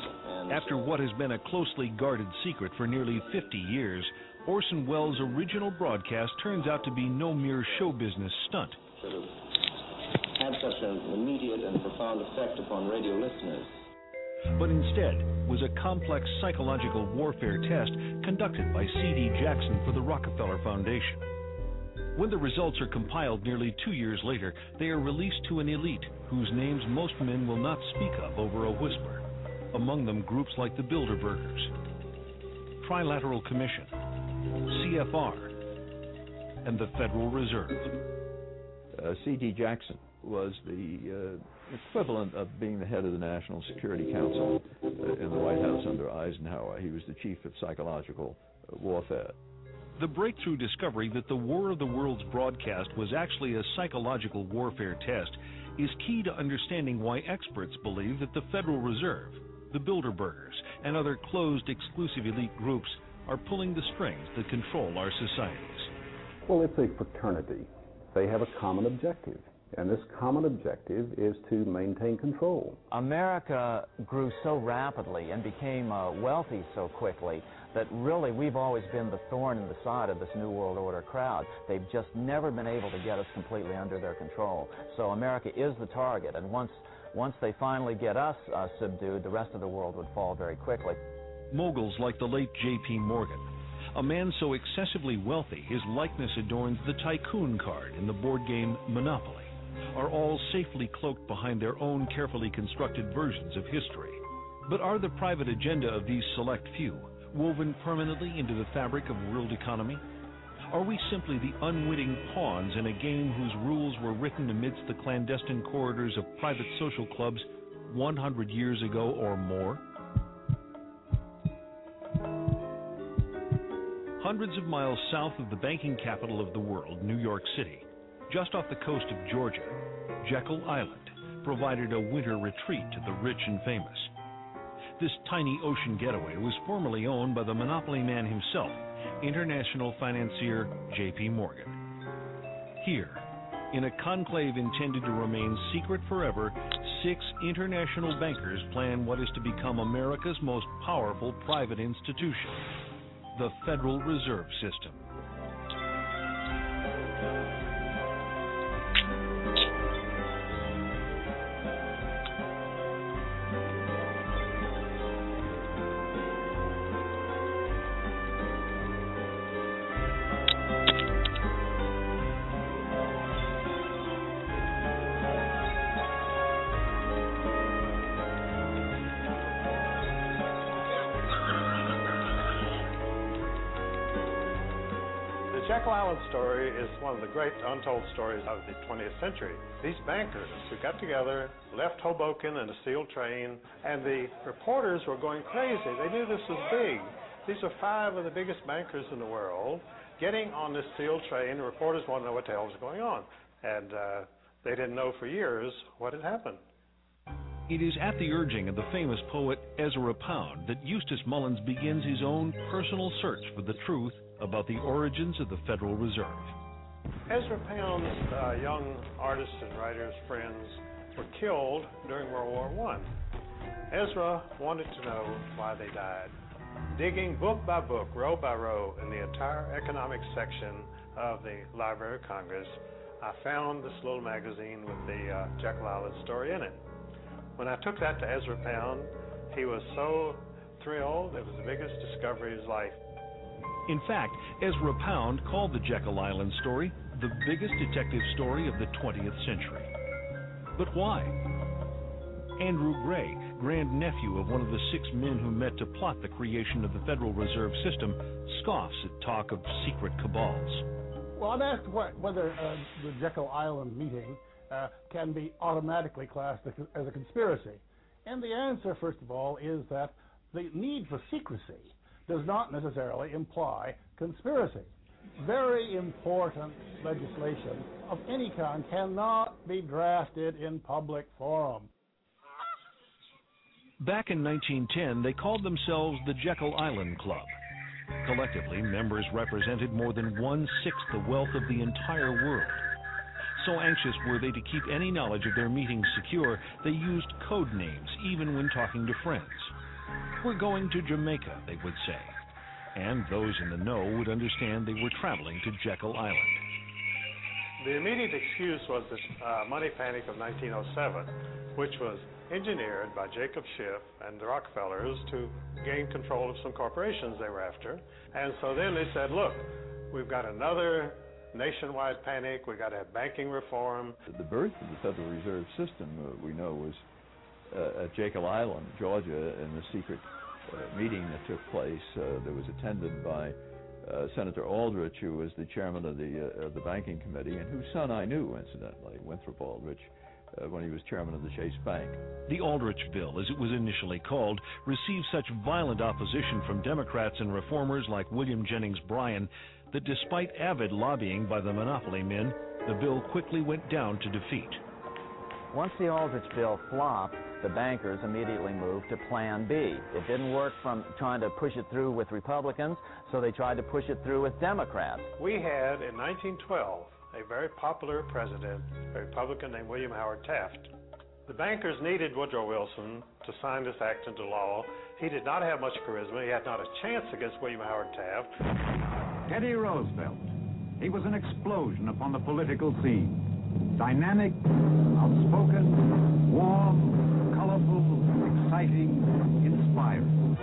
and After what has been a closely guarded secret for nearly 50 years, Orson Welles' original broadcast turns out to be no mere show business stunt. sort of had such an immediate and profound effect upon radio listeners. But instead was a complex psychological warfare test conducted by C.D. Jackson for the Rockefeller Foundation. When the results are compiled nearly 2 years later, they are released to an elite whose names most men will not speak of over a whisper. Among them groups like the Bilderbergers, Trilateral Commission, CFR, and the Federal Reserve. C.D. Jackson was the equivalent of being the head of the National Security Council in the White House under Eisenhower. He was the chief of psychological warfare. The breakthrough discovery that the War of the Worlds broadcast was actually a psychological warfare test is key to understanding why experts believe that the Federal Reserve, the Bilderbergers, and other closed exclusive elite groups are pulling the strings that control our societies. Well, it's a fraternity. They have a common objective, and this common objective is to maintain control. America grew so rapidly and became wealthy so quickly that really we've always been the thorn in the side of this New World Order crowd. They've just never been able to get us completely under their control. So America is the target, and once they finally get us subdued, the rest of the world would fall very quickly. Moguls like the late J.P. Morgan, a man so excessively wealthy his likeness adorns the tycoon card in the board game Monopoly, are all safely cloaked behind their own carefully constructed versions of history. But are the private agenda of these select few woven permanently into the fabric of world economy? Are we simply the unwitting pawns in a game whose rules were written amidst the clandestine corridors of private social clubs 100 years ago or more? Hundreds of miles south of the banking capital of the world, New York City, just off the coast of Georgia, Jekyll Island provided a winter retreat to the rich and famous. This tiny ocean getaway was formerly owned by the monopoly man himself, international financier J.P. Morgan. Here, in a conclave intended to remain secret forever, 6 international bankers plan what is to become America's most powerful private institution, the Federal Reserve System. The Jekyll Island story is one of the great untold stories of the 20th century. These bankers who got together, left Hoboken in a steel train, and the reporters were going crazy. They knew this was big. These are 5 of the biggest bankers in the world getting on this steel train. The reporters wanted to know what the hell was going on. And they didn't know for years what had happened. It is at the urging of the famous poet Ezra Pound that Eustace Mullins begins his own personal search for the truth about the origins of the Federal Reserve. Ezra Pound's young artists and writers, friends, were killed during World War I. Ezra wanted to know why they died. Digging book by book, row by row, in the entire economics section of the Library of Congress, I found this little magazine with the Jekyll Island story in it. When I took that to Ezra Pound, he was so thrilled. It was the biggest discovery of his life. In fact, Ezra Pound called the Jekyll Island story the biggest detective story of the 20th century. But why? Andrew Gray, grandnephew of one of the 6 men who met to plot the creation of the Federal Reserve System, scoffs at talk of secret cabals. Well, I'm asked whether the Jekyll Island meeting can be automatically classed as a conspiracy. And the answer, first of all, is that the need for secrecy does not necessarily imply conspiracy. Very important legislation of any kind cannot be drafted in public forum. Back in 1910, they called themselves the Jekyll Island Club. Collectively, members represented more than 1/6 the wealth of the entire world. So anxious were they to keep any knowledge of their meetings secure, they used code names even when talking to friends. We're going to Jamaica, they would say. And those in the know would understand they were traveling to Jekyll Island. The immediate excuse was this money panic of 1907, which was engineered by Jacob Schiff and the Rockefellers to gain control of some corporations they were after. And so then they said, look, we've got another nationwide panic, we've got to have banking reform. The birth of the Federal Reserve System, we know, was at Jekyll Island, Georgia, in the secret meeting that took place that was attended by Senator Aldrich, who was the chairman of the banking committee, and whose son I knew, incidentally, Winthrop Aldrich, when he was chairman of the Chase Bank. The Aldrich Bill, as it was initially called, received such violent opposition from Democrats and reformers like William Jennings Bryan that despite avid lobbying by the monopoly men, the bill quickly went down to defeat. Once the Aldrich Bill flopped, the bankers immediately moved to Plan B. It didn't work from trying to push it through with Republicans, so they tried to push it through with Democrats. We had, in 1912, a very popular president, a Republican named William Howard Taft. The bankers needed Woodrow Wilson to sign this act into law. He did not have much charisma. He had not a chance against William Howard Taft. Teddy Roosevelt. He was an explosion upon the political scene. Dynamic, outspoken, warm, colorful, exciting, inspiring.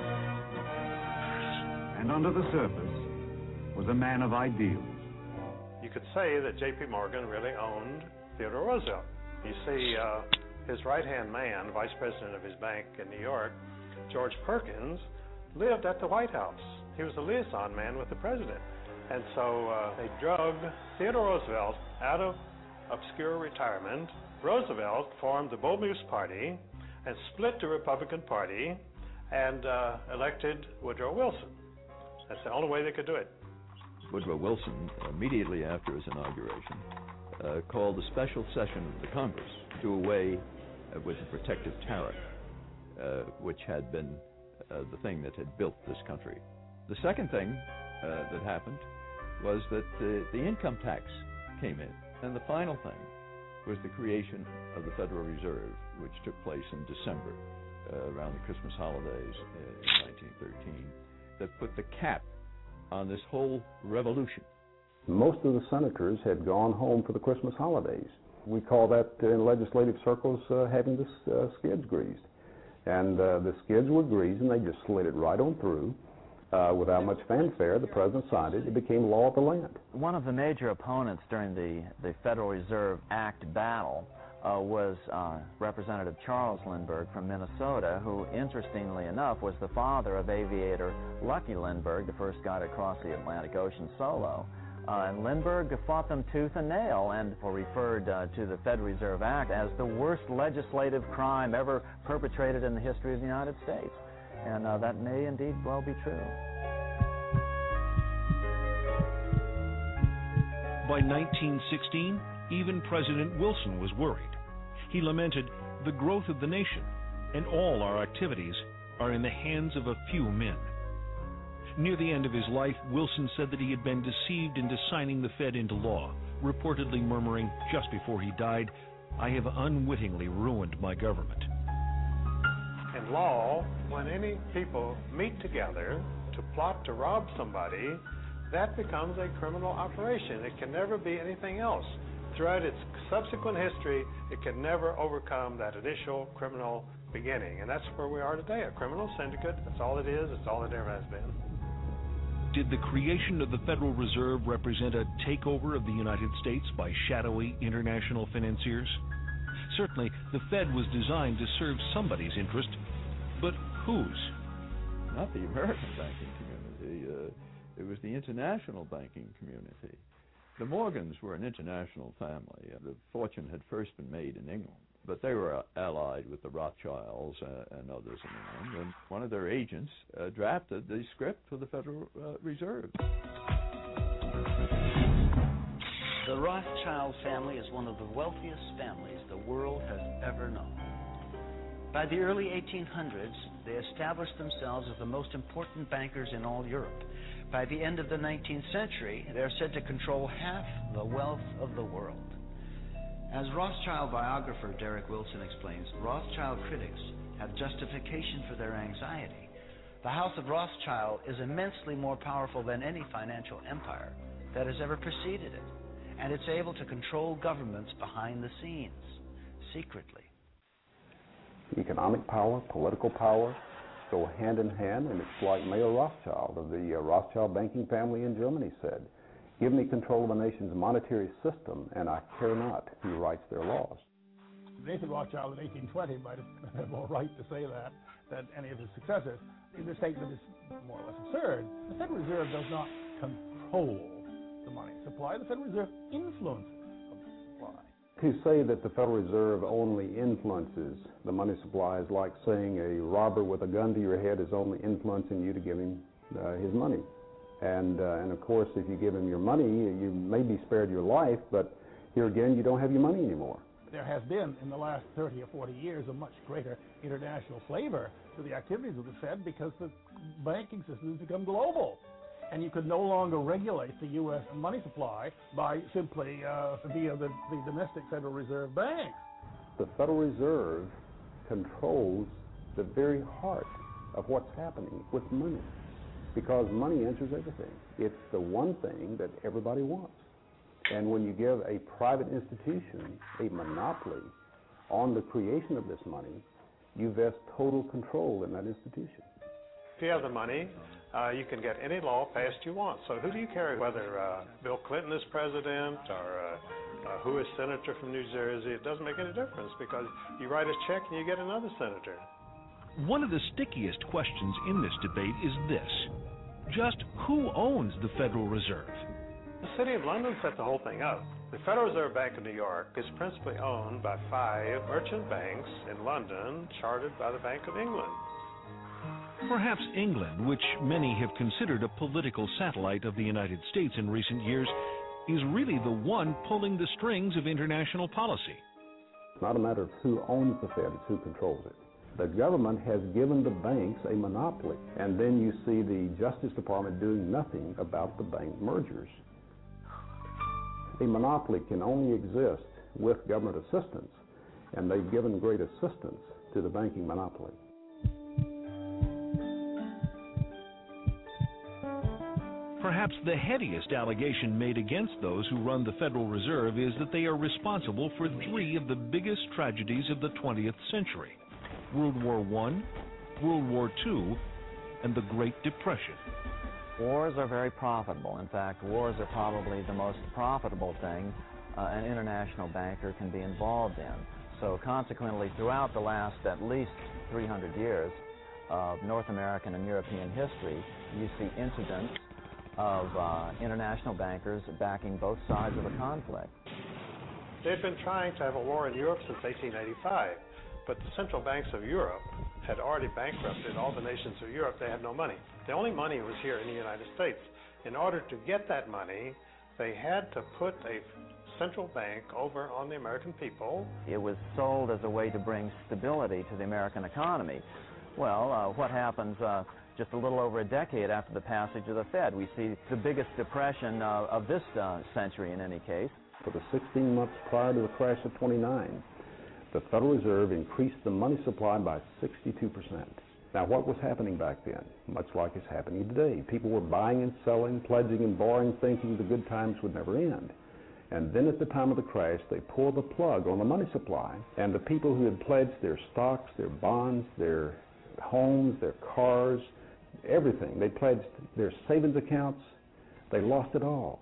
And under the surface was a man of ideals. You could say that J.P. Morgan really owned Theodore Roosevelt. You see, his right-hand man, vice president of his bank in New York, George Perkins, lived at the White House. He was the liaison man with the president. And so they drug Theodore Roosevelt out of obscure retirement. Roosevelt formed the Bull Moose Party and split the Republican Party and elected Woodrow Wilson. That's the only way they could do it. Woodrow Wilson, immediately after his inauguration, called a special session of the Congress to do away with the protective tariff, which had been the thing that had built this country. The second thing that happened was that the income tax came in. And the final thing was the creation of the Federal Reserve, which took place in December, around the Christmas holidays in 1913, that put the cap on this whole revolution. Most of the senators had gone home for the Christmas holidays. We call that in legislative circles having the skids greased. And the skids were greased, and they just slid it right on through. Without much fanfare, the president signed it. It became law of the land. One of the major opponents during the Federal Reserve Act battle was Representative Charles Lindbergh from Minnesota, who, interestingly enough, was the father of aviator Lucky Lindbergh, the first guy to cross the Atlantic Ocean solo. And Lindbergh fought them tooth and nail and referred to the Federal Reserve Act as the worst legislative crime ever perpetrated in the history of the United States. And that may indeed well be true. By 1916, even President Wilson was worried. He lamented, "The growth of the nation and all our activities are in the hands of a few men." Near the end of his life, Wilson said that he had been deceived into signing the Fed into law, reportedly murmuring just before he died, "I have unwittingly ruined my government." In law, when any people meet together to plot to rob somebody, that becomes a criminal operation. It can never be anything else. Throughout its subsequent history, it can never overcome that initial criminal beginning. And that's where we are today, a criminal syndicate. That's all it is. It's all it ever has been. Did the creation of the Federal Reserve represent a takeover of the United States by shadowy international financiers? Certainly, the Fed was designed to serve somebody's interest, but whose? Not the American banking community. It was the international banking community. The Morgans were an international family. The fortune had first been made in England, but they were allied with the Rothschilds and others in England, and one of their agents drafted the script for the Federal Reserve. The Rothschild family is one of the wealthiest families the world has ever known. By the early 1800s, they established themselves as the most important bankers in all Europe. By the end of the 19th century, they are said to control half the wealth of the world. As Rothschild biographer Derek Wilson explains, Rothschild critics have justification for their anxiety. The House of Rothschild is immensely more powerful than any financial empire that has ever preceded it, and it's able to control governments behind the scenes, secretly. Economic power, political power go hand in hand, and it's like Mayer Rothschild of the Rothschild banking family in Germany said, "Give me control of a nation's monetary system, and I care not who writes their laws." Nathan Rothschild in 1820 might have had more right to say that than any of his successors. The statement is more or less absurd. The Federal Reserve does not control the money supply. The Federal Reserve influences the supply. To say that the Federal Reserve only influences the money supply is like saying a robber with a gun to your head is only influencing you to give him his money. And of course, if you give him your money, you may be spared your life, but here again, you don't have your money anymore. There has been, in the last 30 or 40 years, a much greater international flavor to the activities of the Fed because the banking system has become global. And you could no longer regulate the U.S. money supply by simply via the domestic Federal Reserve banks. The Federal Reserve controls the very heart of what's happening with money, because money answers everything. It's the one thing that everybody wants. And when you give a private institution a monopoly on the creation of this money, you vest total control in that institution. If you have the money, you can get any law passed you want. So who do you care whether Bill Clinton is president or who is senator from New Jersey? It doesn't make any difference because you write a check and you get another senator. One of the stickiest questions in this debate is this: just who owns the Federal Reserve? The City of London set the whole thing up. The Federal Reserve Bank of New York is principally owned by 5 merchant banks in London, chartered by the Bank of England. Perhaps England, which many have considered a political satellite of the United States in recent years, is really the one pulling the strings of international policy. It's not a matter of who owns the Fed, it's who controls it. The government has given the banks a monopoly, and then you see the Justice Department doing nothing about the bank mergers. A monopoly can only exist with government assistance, and they've given great assistance to the banking monopoly. Perhaps the headiest allegation made against those who run the Federal Reserve is that they are responsible for 3 of the biggest tragedies of the 20th century: World War I, World War II, and the Great Depression. Wars are very profitable. In fact, wars are probably the most profitable thing an international banker can be involved in. So consequently, throughout the last at least 300 years of North American and European history, you see incidents of international bankers backing both sides of a conflict. They've been trying to have a war in Europe since 1885, but the central banks of Europe had already bankrupted all the nations of Europe. They had no money. The only money was here in the United States. In order to get that money, they had to put a central bank over on the American people. It was sold as a way to bring stability to the American economy. Well, what happens just a little over a decade after the passage of the Fed? We see the biggest depression of this century in any case. For the 16 months prior to the crash of '29, the Federal Reserve increased the money supply by 62%. Now, what was happening back then? Much like it's happening today. People were buying and selling, pledging and borrowing, thinking the good times would never end. And then at the time of the crash, they pulled the plug on the money supply, and the people who had pledged their stocks, their bonds, their homes, their cars, everything, they pledged their savings accounts, they lost it all.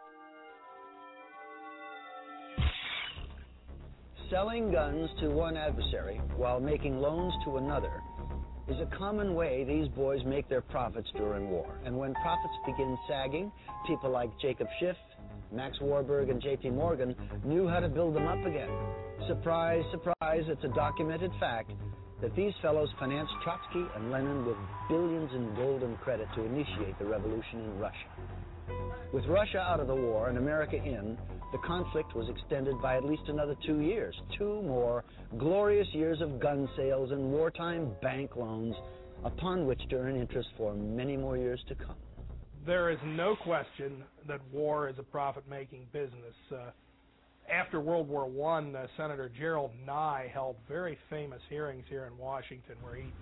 Selling guns to one adversary while making loans to another is a common way these boys make their profits during war. And when profits begin sagging, people like Jacob Schiff, Max Warburg, and J.P. Morgan knew how to build them up again. Surprise, surprise, it's a documented fact that these fellows financed Trotsky and Lenin with billions in gold and credit to initiate the revolution in Russia. With Russia out of the war and America in, the conflict was extended by at least another 2 years. 2 more glorious years of gun sales and wartime bank loans, upon which to earn interest for many more years to come. There is no question that war is a profit-making business. After World War I, Senator Gerald Nye held very famous hearings here in Washington where he...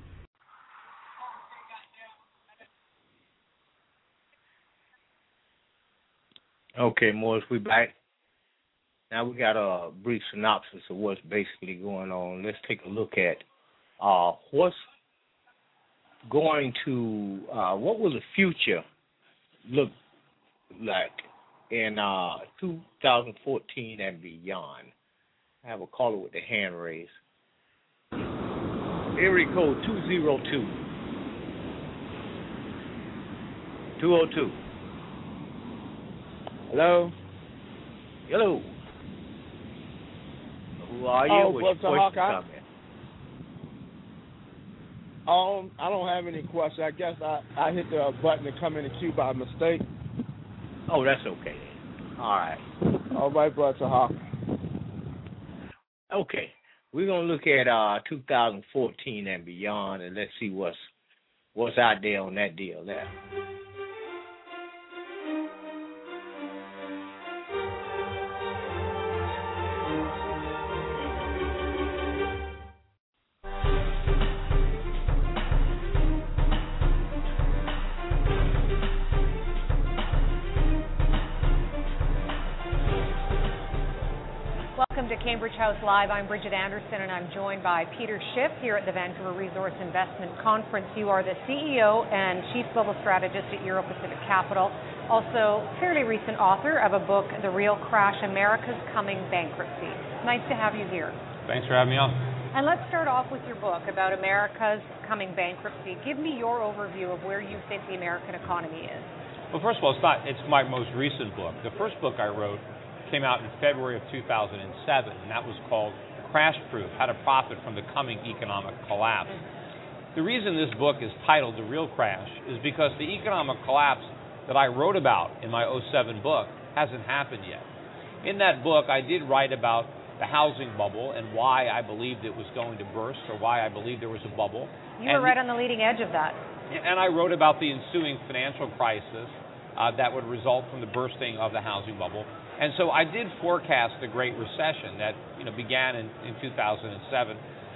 Okay, Morris, we back. Now we got a brief synopsis of what's basically going on. Let's take a look at what's going to, what will the future look like in 2014 and beyond. I have a caller with the hand raised. Area code 202. 202. Hello? Hello. Who are you? What's your question, comment? I don't have any questions. I guess I hit the button to come in the queue by mistake. Oh, that's okay. All right. All right, Brother Hawk. Okay. We're going to look at 2014 and beyond, and let's see what's out there on that deal there. Welcome to Cambridge House Live. I'm Bridget Anderson, and I'm joined by Peter Schiff here at the Vancouver Resource Investment Conference. You are the CEO and Chief Global Strategist at Euro Pacific Capital, also fairly recent author of a book, The Real Crash, America's Coming Bankruptcy. Nice to have you here. Thanks for having me on. And let's start off with your book about America's coming bankruptcy. Give me your overview of where you think the American economy is. Well, first of all, it's my most recent book. The first book I wrote came out in February of 2007, and that was called Crash Proof: How to Profit from the Coming Economic Collapse. The reason this book is titled The Real Crash is because the economic collapse that I wrote about in my 2007 book hasn't happened yet. In that book, I did write about the housing bubble and why I believed it was going to burst, or why I believed there was a bubble. You were right on the leading edge of that. And I wrote about the ensuing financial crisis that would result from the bursting of the housing bubble. And so I did forecast the Great Recession that began in 2007.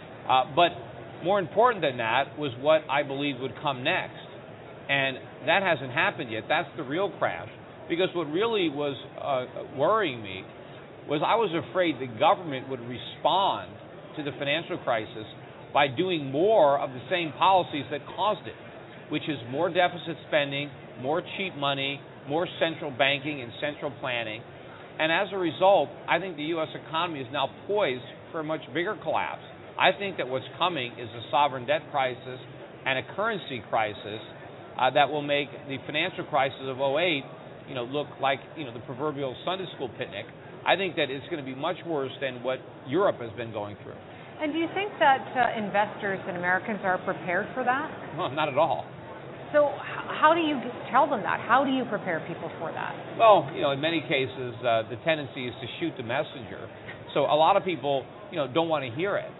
But more important than that was what I believed would come next. And that hasn't happened yet. That's the real crash. Because what really was worrying me was I was afraid the government would respond to the financial crisis by doing more of the same policies that caused it, which is more deficit spending, more cheap money, more central banking and central planning. And as a result, I think the U.S. economy is now poised for a much bigger collapse. I think that what's coming is a sovereign debt crisis and a currency crisis that will make the financial crisis of 2008, look like, the proverbial Sunday school picnic. I think that it's going to be much worse than what Europe has been going through. And do you think that investors and Americans are prepared for that? No, not at all. So how do you tell them that? How do you prepare people for that? Well, in many cases, the tendency is to shoot the messenger. So a lot of people, don't want to hear it.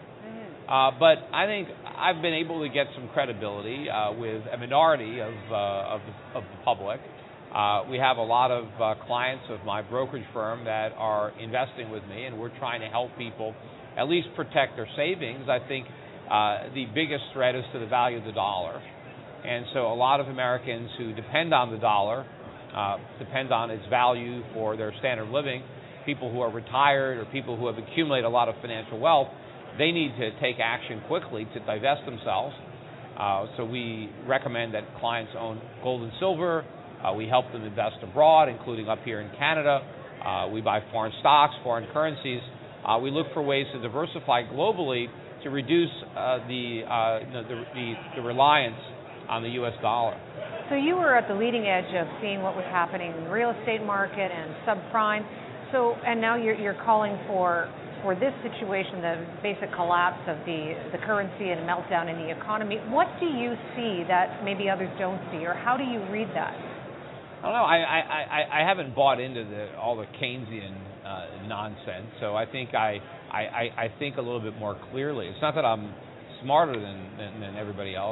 But I think I've been able to get some credibility with a minority of the public. We have a lot of clients of my brokerage firm that are investing with me, and we're trying to help people at least protect their savings. I think the biggest threat is to the value of the dollar. And so a lot of Americans who depend on the dollar, depend on its value for their standard of living, people who are retired or people who have accumulated a lot of financial wealth, they need to take action quickly to divest themselves. So we recommend that clients own gold and silver. We help them invest abroad, including up here in Canada. We buy foreign stocks, foreign currencies. We look for ways to diversify globally to reduce the reliance on the U.S. dollar. So you were at the leading edge of seeing what was happening in the real estate market and subprime. So, and now you're calling for this situation, the basic collapse of the currency and meltdown in the economy. What do you see that maybe others don't see, or how do you read that? I don't know. I haven't bought into all the Keynesian nonsense, so I think I think a little bit more clearly. It's not that I'm smarter than everybody else.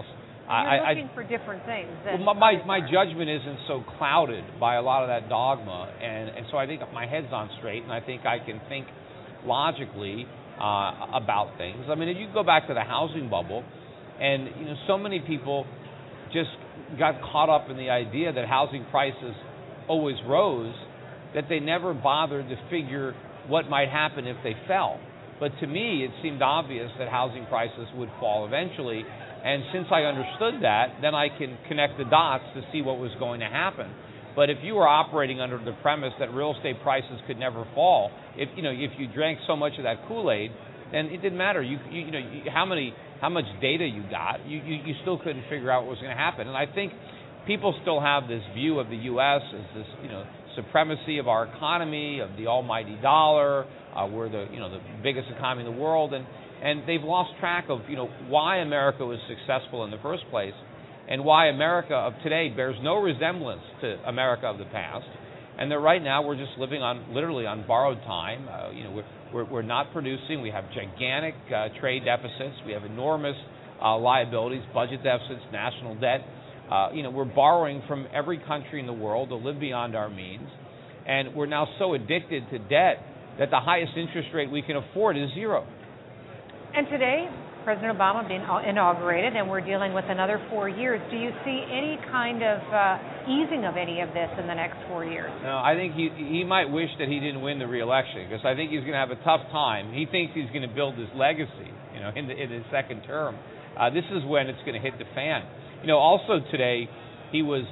You're looking for different things. Well, my judgment isn't so clouded by a lot of that dogma, and so I think my head's on straight, and I think I can think logically about things. I mean, if you go back to the housing bubble, and so many people just got caught up in the idea that housing prices always rose, that they never bothered to figure what might happen if they fell. But to me, it seemed obvious that housing prices would fall eventually. And since I understood that, then I can connect the dots to see what was going to happen. But if you were operating under the premise that real estate prices could never fall, if you drank so much of that Kool-Aid, then it didn't matter. How much data you got, you still couldn't figure out what was going to happen. And I think people still have this view of the U.S. as this supremacy of our economy, of the almighty dollar. We're the biggest economy in the world, and they've lost track of why America was successful in the first place, and why America of today bears no resemblance to America of the past, and that right now we're just living literally on borrowed time. We're not producing. We have gigantic trade deficits. We have enormous liabilities, budget deficits, national debt. We're borrowing from every country in the world to live beyond our means, and we're now so addicted to debt that the highest interest rate we can afford is zero. And today, President Obama being inaugurated, and we're dealing with another 4 years. Do you see any kind of easing of any of this in the next 4 years? No, I think he might wish that he didn't win the re-election, because I think he's going to have a tough time. He thinks he's going to build his legacy, in his second term. This is when it's going to hit the fan. Also today, he was,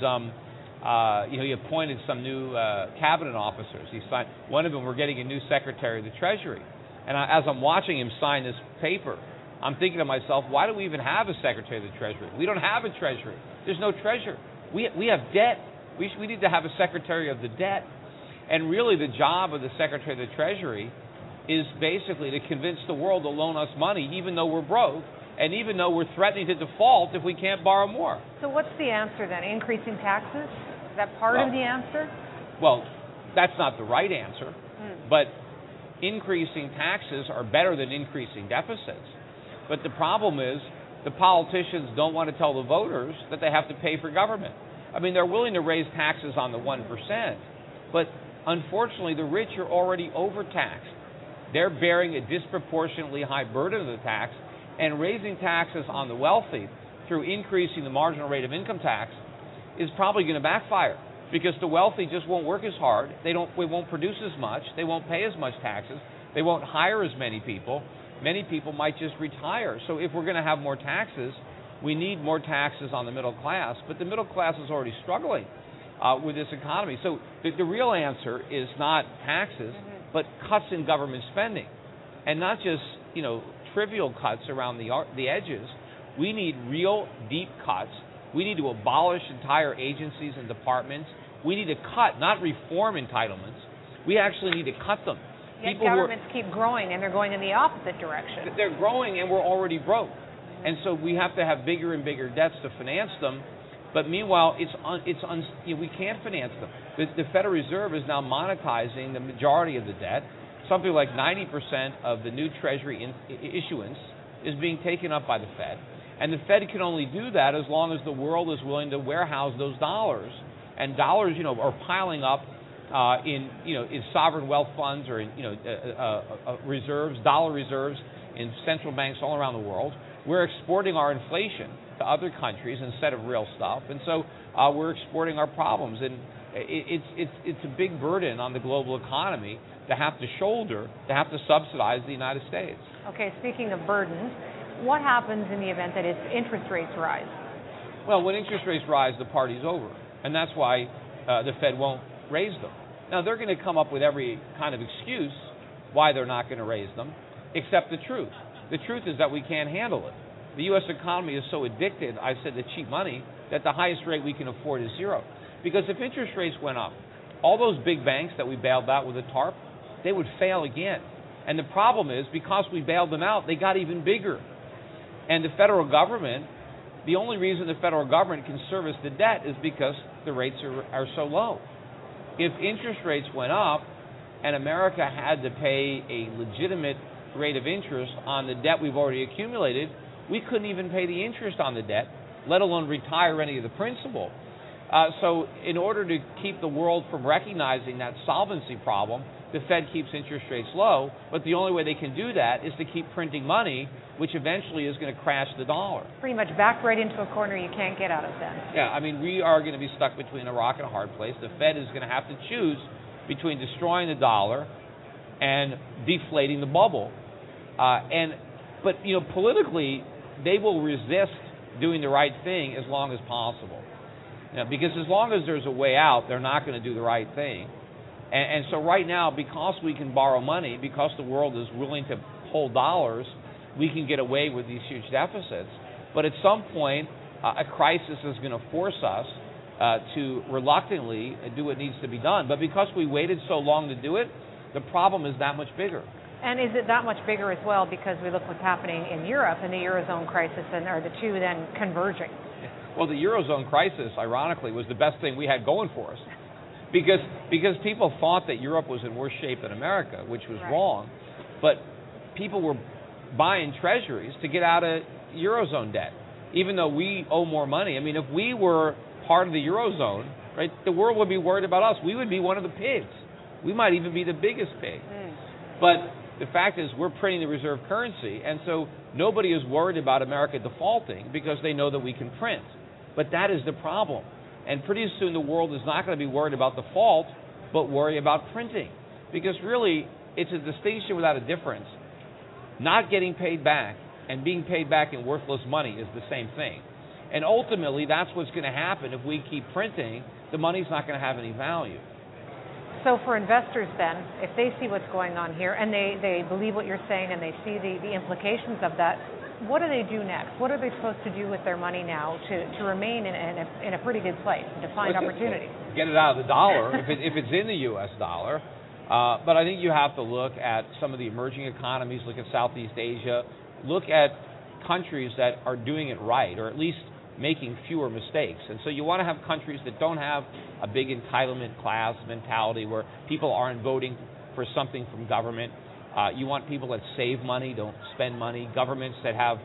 he appointed some new cabinet officers. He signed one of them. We're getting a new Secretary of the Treasury, and as I'm watching him sign this paper, I'm thinking to myself, why do we even have a Secretary of the Treasury? We don't have a Treasury. There's no Treasury. We have debt. We need to have a Secretary of the Debt, and really the job of the Secretary of the Treasury is basically to convince the world to loan us money, even though we're broke. And even though we're threatening to default if we can't borrow more. So what's the answer then? Increasing taxes? Is that part of the answer? Well, that's not the right answer. But increasing taxes are better than increasing deficits. But the problem is the politicians don't want to tell the voters that they have to pay for government. I mean, they're willing to raise taxes on the 1%, but unfortunately the rich are already overtaxed. They're bearing a disproportionately high burden of the tax, and raising taxes on the wealthy through increasing the marginal rate of income tax is probably going to backfire, because the wealthy just won't work as hard. They won't produce as much. They won't pay as much taxes. They won't hire as many people. Many people might just retire. So if we're going to have more taxes, we need more taxes on the middle class. But the middle class is already struggling with this economy. So the real answer is not taxes, but cuts in government spending, and not just trivial cuts around the edges. We need real deep cuts. We need to abolish entire agencies and departments. We need to cut, not reform entitlements. We actually need to cut them. Yet governments keep growing, and they're going in the opposite direction. They're growing, and we're already broke. And so we have to have bigger and bigger debts to finance them. But meanwhile, we can't finance them. The Federal Reserve is now monetizing the majority of the debt. Something like 90% of the new Treasury issuance is being taken up by the Fed. And the Fed can only do that as long as the world is willing to warehouse those dollars. And dollars, are piling up in sovereign wealth funds or in, reserves, dollar reserves in central banks all around the world. We're exporting our inflation to other countries instead of real stuff. And so we're exporting our problems. And it's a big burden on the global economy to have to shoulder, to have to subsidize the United States. Okay, speaking of burdens, what happens in the event that its interest rates rise? Well, when interest rates rise, the party's over. And that's why the Fed won't raise them. Now, they're going to come up with every kind of excuse why they're not going to raise them, except the truth. The truth is that we can't handle it. The U.S. economy is so addicted, I said, to cheap money, that the highest rate we can afford is zero. Because if interest rates went up, all those big banks that we bailed out with a TARP, they would fail again. And the problem is, because we bailed them out, they got even bigger. And the federal government, the only reason the federal government can service the debt is because the rates are so low. If interest rates went up and America had to pay a legitimate rate of interest on the debt we've already accumulated, we couldn't even pay the interest on the debt let alone retire any of the principal. So in order to keep the world from recognizing that solvency problem, the Fed keeps interest rates low, but the only way they can do that is to keep printing money, which eventually is going to crash the dollar. Pretty much backed right into a corner you can't get out of then. Yeah, I mean, we are going to be stuck between a rock and a hard place. The Fed is going to have to choose between destroying the dollar and deflating the bubble. But politically, they will resist doing the right thing as long as possible. Because as long as there's a way out, they're not going to do the right thing. And so right now, because we can borrow money, because the world is willing to hold dollars, we can get away with these huge deficits. But at some point, a crisis is going to force us to reluctantly do what needs to be done. But because we waited so long to do it, the problem is that much bigger. And is it that much bigger as well because we look what's happening in Europe and the Eurozone crisis, and are the two then converging? Well, the Eurozone crisis, ironically, was the best thing we had going for us. Because people thought that Europe was in worse shape than America, which was wrong. But people were buying treasuries to get out of Eurozone debt, even though we owe more money. I mean, if we were part of the Eurozone, right, the world would be worried about us. We would be one of the pigs. We might even be the biggest pig. But the fact is we're printing the reserve currency, and so nobody is worried about America defaulting because they know that we can print. But that is the problem. And pretty soon the world is not going to be worried about default, but worry about printing. Because really, it's a distinction without a difference. Not getting paid back and being paid back in worthless money is the same thing. And ultimately, that's what's going to happen if we keep printing. The money's not going to have any value. So for investors then, if they see what's going on here and they believe what you're saying and they see the implications of that, what do they do next? What are they supposed to do with their money now to remain in a pretty good place and to find opportunities? Get it out of the dollar if it's in the U.S. dollar. But I think you have to look at some of the emerging economies, look at Southeast Asia, look at countries that are doing it right, or at least making fewer mistakes. And so you want to have countries that don't have a big entitlement class mentality where people aren't voting for something from government. You want people that save money, don't spend money. Governments that have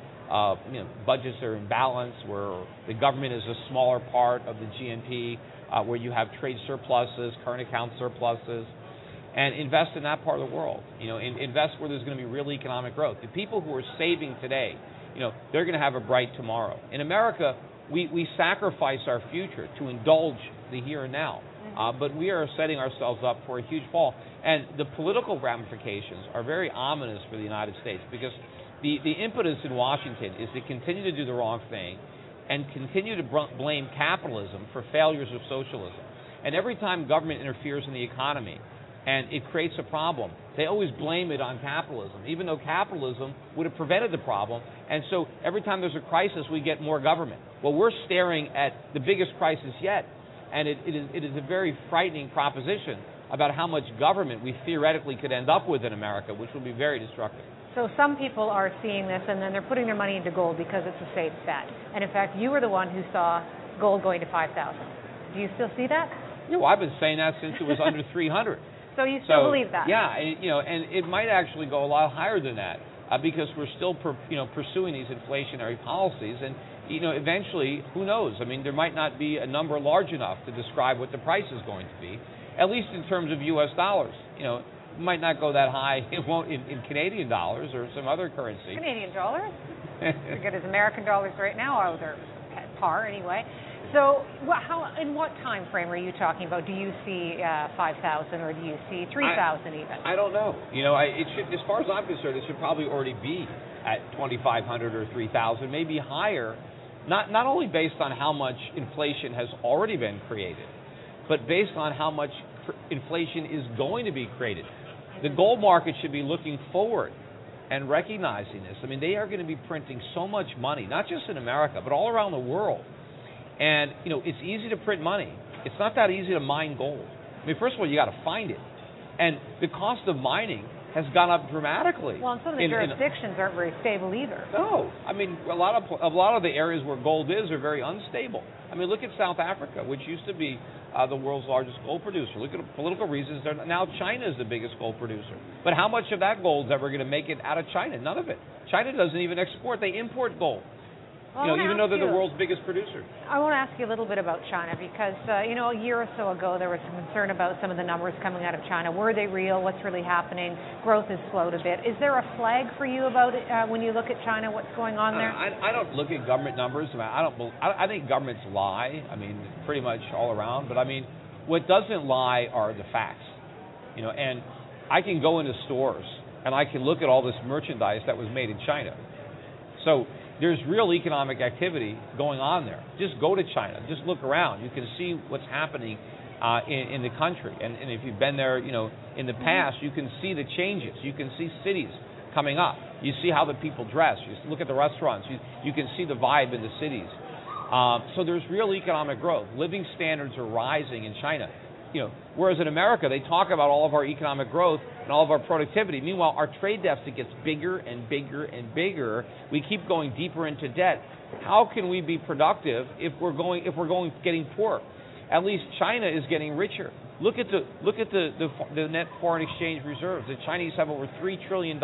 budgets that are in balance, where the government is a smaller part of the GNP, where you have trade surpluses, current account surpluses, and invest in that part of the world. Invest where there's going to be real economic growth. The people who are saving today, they're going to have a bright tomorrow. In America, we sacrifice our future to indulge the here and now. But we are setting ourselves up for a huge fall. And the political ramifications are very ominous for the United States, because the impetus in Washington is to continue to do the wrong thing and continue to blame capitalism for failures of socialism. And every time government interferes in the economy and it creates a problem, they always blame it on capitalism, even though capitalism would have prevented the problem. And so every time there's a crisis, we get more government. Well, we're staring at the biggest crisis yet, and it is a very frightening proposition about how much government we theoretically could end up with in America, which would be very destructive. So some people are seeing this, and then they're putting their money into gold because it's a safe bet. And in fact, you were the one who saw gold going to 5,000. Do you still see that? Well, I've been saying that since it was under 300. So you still believe that? Yeah, and it might actually go a lot higher than that because we're still pursuing these inflationary policies, and eventually, who knows? I mean, there might not be a number large enough to describe what the price is going to be, at least in terms of U.S. dollars. It might not go that high. It won't in Canadian dollars or some other currency. Canadian dollars? As good as American dollars right now, or they're at par anyway. So in what time frame are you talking about? Do you see 5,000 or do you see 3,000 even? I don't know. It should, as far as I'm concerned, it should probably already be at 2,500 or 3,000, maybe higher. Not only based on how much inflation has already been created, but based on how much inflation is going to be created. The gold market should be looking forward and recognizing this. I mean, they are going to be printing so much money, not just in America, but all around the world. And, it's easy to print money. It's not that easy to mine gold. I mean, first of all, you got to find it. And the cost of mining has gone up dramatically. Well, and some of the jurisdictions aren't very stable either. No. I mean, a lot of the areas where gold is are very unstable. I mean, look at South Africa, which used to be the world's largest gold producer. Look at the political reasons. Now China is the biggest gold producer. But how much of that gold is ever going to make it out of China? None of it. China doesn't even export. They import gold. even though they're the world's biggest producer. I want to ask you a little bit about China because, a year or so ago there was some concern about some of the numbers coming out of China. Were they real? What's really happening? Growth has slowed a bit. Is there a flag for you about it when you look at China? What's going on there? I don't look at government numbers. I think governments lie. Pretty much all around. But what doesn't lie are the facts. And I can go into stores and I can look at all this merchandise that was made in China. So there's real economic activity going on there. Just go to China. Just look around. You can see what's happening in the country. And if you've been there, in the past, you can see the changes. You can see cities coming up. You see how the people dress. You look at the restaurants. You can see the vibe in the cities. So there's real economic growth. Living standards are rising in China. Whereas in America, they talk about all of our economic growth and all of our productivity. Meanwhile, our trade deficit gets bigger and bigger and bigger. We keep going deeper into debt. How can we be productive if we're getting poor? At least China is getting richer. Look at the net foreign exchange reserves. The Chinese have over $3 trillion.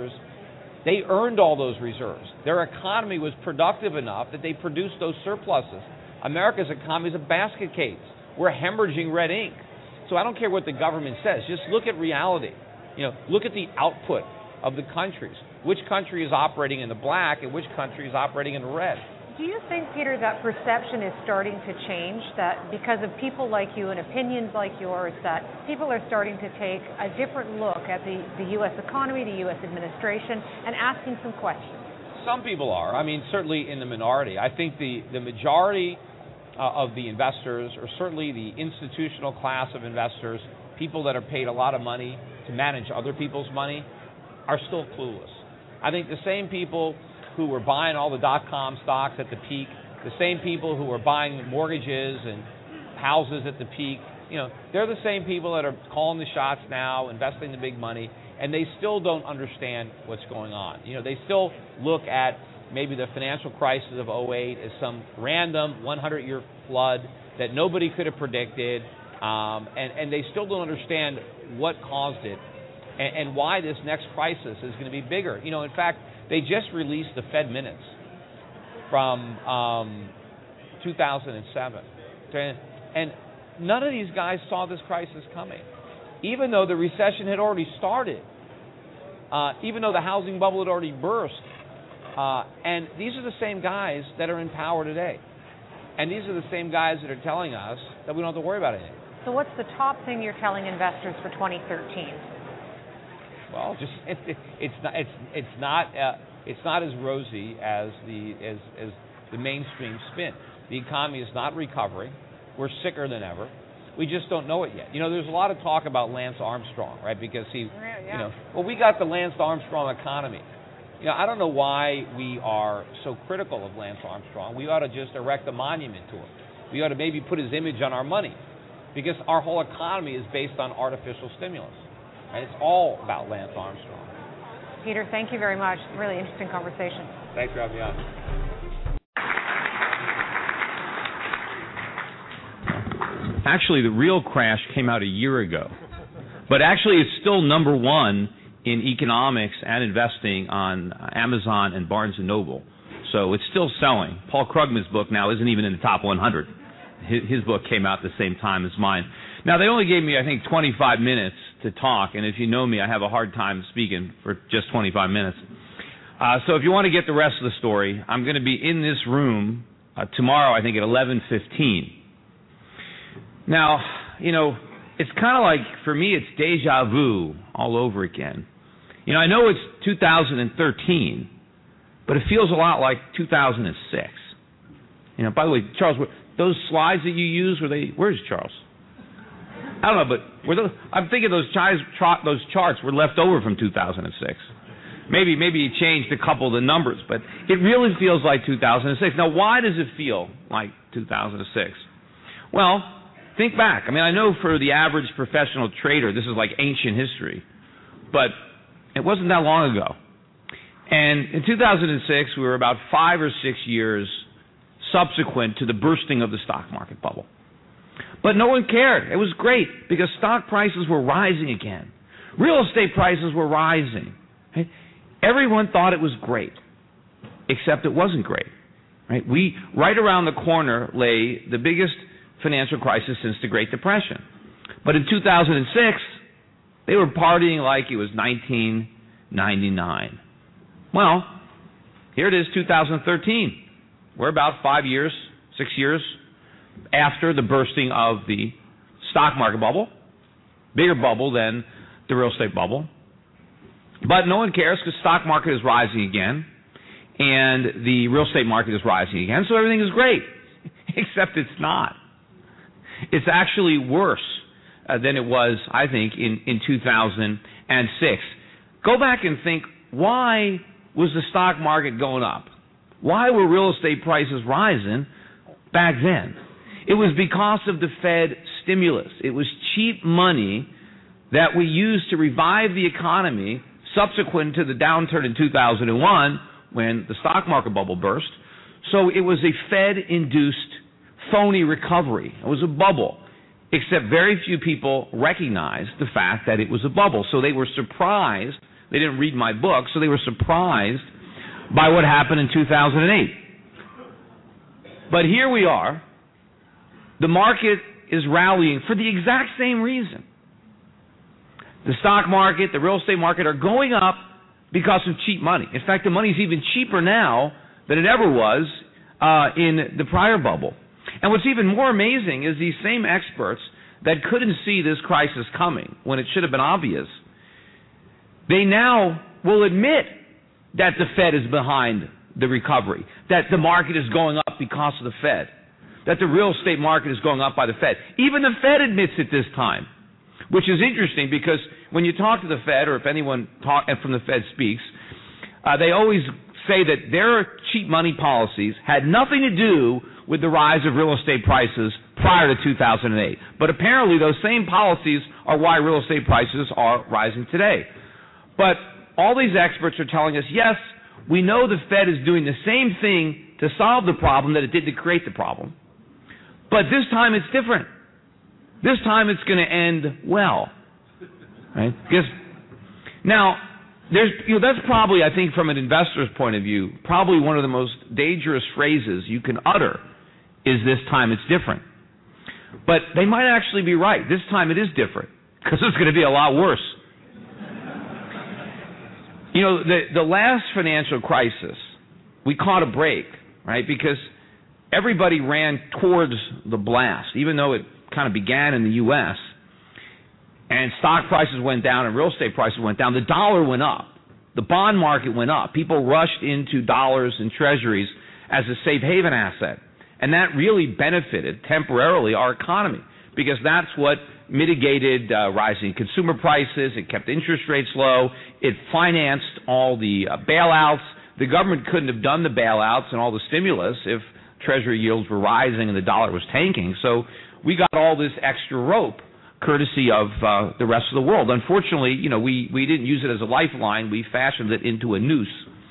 They earned all those reserves. Their economy was productive enough that they produced those surpluses. America's economy is a basket case. We're hemorrhaging red ink. So I don't care what the government says. Just look at reality. Look at the output of the countries. Which country is operating in the black and which country is operating in the red? Do you think, Peter, that perception is starting to change, that because of people like you and opinions like yours, that people are starting to take a different look at the U.S. economy, the U.S. administration, and asking some questions? Some people are. Certainly in the minority. I think the majority of the investors, or certainly the institutional class of investors, people that are paid a lot of money to manage other people's money, are still clueless. I think the same people who were buying all the dot-com stocks at the peak, the same people who were buying mortgages and houses at the peak, they're the same people that are calling the shots now, investing the big money, and they still don't understand what's going on. They still look at maybe the financial crisis of 2008 as some random 100-year flood that nobody could have predicted, and they still don't understand what caused it and why this next crisis is going to be bigger. In fact, they just released the Fed minutes from 2007, and none of these guys saw this crisis coming, even though the recession had already started, even though the housing bubble had already burst. And these are the same guys that are in power today. And these are the same guys that are telling us that we don't have to worry about anything. So what's the top thing you're telling investors for 2013? Well, just it's not as rosy as the mainstream spin. The economy is not recovering. We're sicker than ever. We just don't know it yet. There's a lot of talk about Lance Armstrong, right? Because we got the Lance Armstrong economy. I don't know why we are so critical of Lance Armstrong. We ought to just erect a monument to him. We ought to maybe put his image on our money, because our whole economy is based on artificial stimulus. And it's all about Lance Armstrong. Peter, thank you very much. Really interesting conversation. Thanks for having me on. Actually, the real crash came out a year ago. But actually, it's still number one in economics and investing on Amazon and Barnes & Noble. So it's still selling. Paul Krugman's book now isn't even in the top 100. His book came out at the same time as mine. Now, they only gave me, I think, 25 minutes to talk, and if you know me, I have a hard time speaking for just 25 minutes. So if you want to get the rest of the story, I'm going to be in this room tomorrow, I think, at 11:15. Now, it's kind of like, for me, it's deja vu all over again. I know it's 2013, but it feels a lot like 2006. By the way, Charles, those slides that you used, where's Charles? I don't know, but I'm thinking those charts were left over from 2006. Maybe you changed a couple of the numbers, but it really feels like 2006. Now, why does it feel like 2006? Well, think back. I know for the average professional trader, this is like ancient history, but it wasn't that long ago. And in 2006, we were about 5 or 6 years subsequent to the bursting of the stock market bubble. But no one cared. It was great because stock prices were rising again. Real estate prices were rising. Everyone thought it was great, except it wasn't great. Right? Right around the corner lay the biggest financial crisis since the Great Depression. But in 2006, they were partying like it was 1999. Well, here it is, 2013. We're about 6 years after the bursting of the stock market bubble, bigger bubble than the real estate bubble. But no one cares because the stock market is rising again and the real estate market is rising again, so everything is great, except it's not. It's actually worse than it was, I think, in 2006. Go back and think, why was the stock market going up? Why were real estate prices rising back then? It was because of the Fed stimulus. It was cheap money that we used to revive the economy subsequent to the downturn in 2001 when the stock market bubble burst. So it was a Fed-induced phony recovery. It was a bubble, except very few people recognized the fact that it was a bubble. So they were surprised. They didn't read my book, so they were surprised by what happened in 2008. But here we are. The market is rallying for the exact same reason. The stock market, the real estate market are going up because of cheap money. In fact, the money is even cheaper now than it ever was in the prior bubble. And what's even more amazing is these same experts that couldn't see this crisis coming when it should have been obvious, they now will admit that the Fed is behind the recovery, that the market is going up because of the Fed, that the real estate market is going up by the Fed. Even the Fed admits it this time, which is interesting because when you talk to the Fed, or if anyone from the Fed speaks, they always say that their cheap money policies had nothing to do with the rise of real estate prices prior to 2008. But apparently those same policies are why real estate prices are rising today. But all these experts are telling us, yes, we know the Fed is doing the same thing to solve the problem that it did to create the problem. But this time it's different. This time it's going to end well. Right? Because now, that's probably, I think, from an investor's point of view, probably one of the most dangerous phrases you can utter is this time it's different. But they might actually be right. This time it is different because it's going to be a lot worse. The last financial crisis, we caught a break, right? Because everybody ran towards the blast, even though it kind of began in the U.S., and stock prices went down and real estate prices went down. The dollar went up. The bond market went up. People rushed into dollars and treasuries as a safe haven asset. And that really benefited temporarily our economy because that's what mitigated rising consumer prices. It kept interest rates low. It financed all the bailouts. The government couldn't have done the bailouts and all the stimulus if treasury yields were rising and the dollar was tanking. So we got all this extra rope courtesy of the rest of the world. Unfortunately, we didn't use it as a lifeline. We fashioned it into a noose.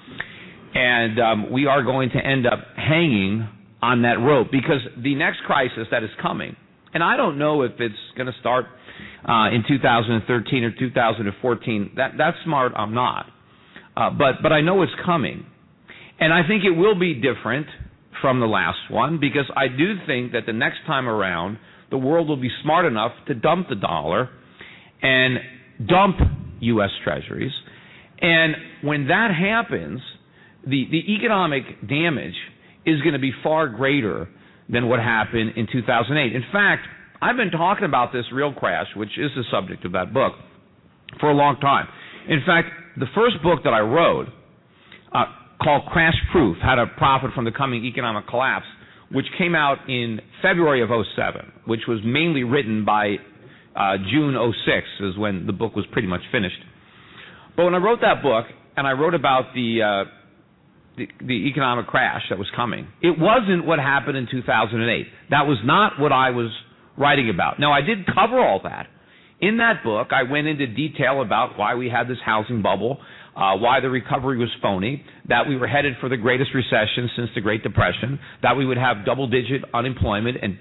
And we are going to end up hanging on that rope because the next crisis that is coming, and I don't know if it's going to start in 2013 or 2014. That's smart. I'm not. But I know it's coming. And I think it will be different from the last one because I do think that the next time around, the world will be smart enough to dump the dollar and dump U.S. treasuries. And when that happens, the economic damage is going to be far greater than what happened in 2008. In fact, I've been talking about this real crash, which is the subject of that book, for a long time. In fact, the first book that I wrote, called Crash Proof, How to Profit from the Coming Economic Collapse, which came out in February of 2007, which was mainly written by June 2006 is when the book was pretty much finished. But when I wrote that book, and I wrote about the economic crash that was coming, it wasn't what happened in 2008. That was not what I was writing about. Now, I did cover all that. In that book, I went into detail about why we had this housing bubble, why the recovery was phony, that we were headed for the greatest recession since the Great Depression, that we would have double-digit unemployment and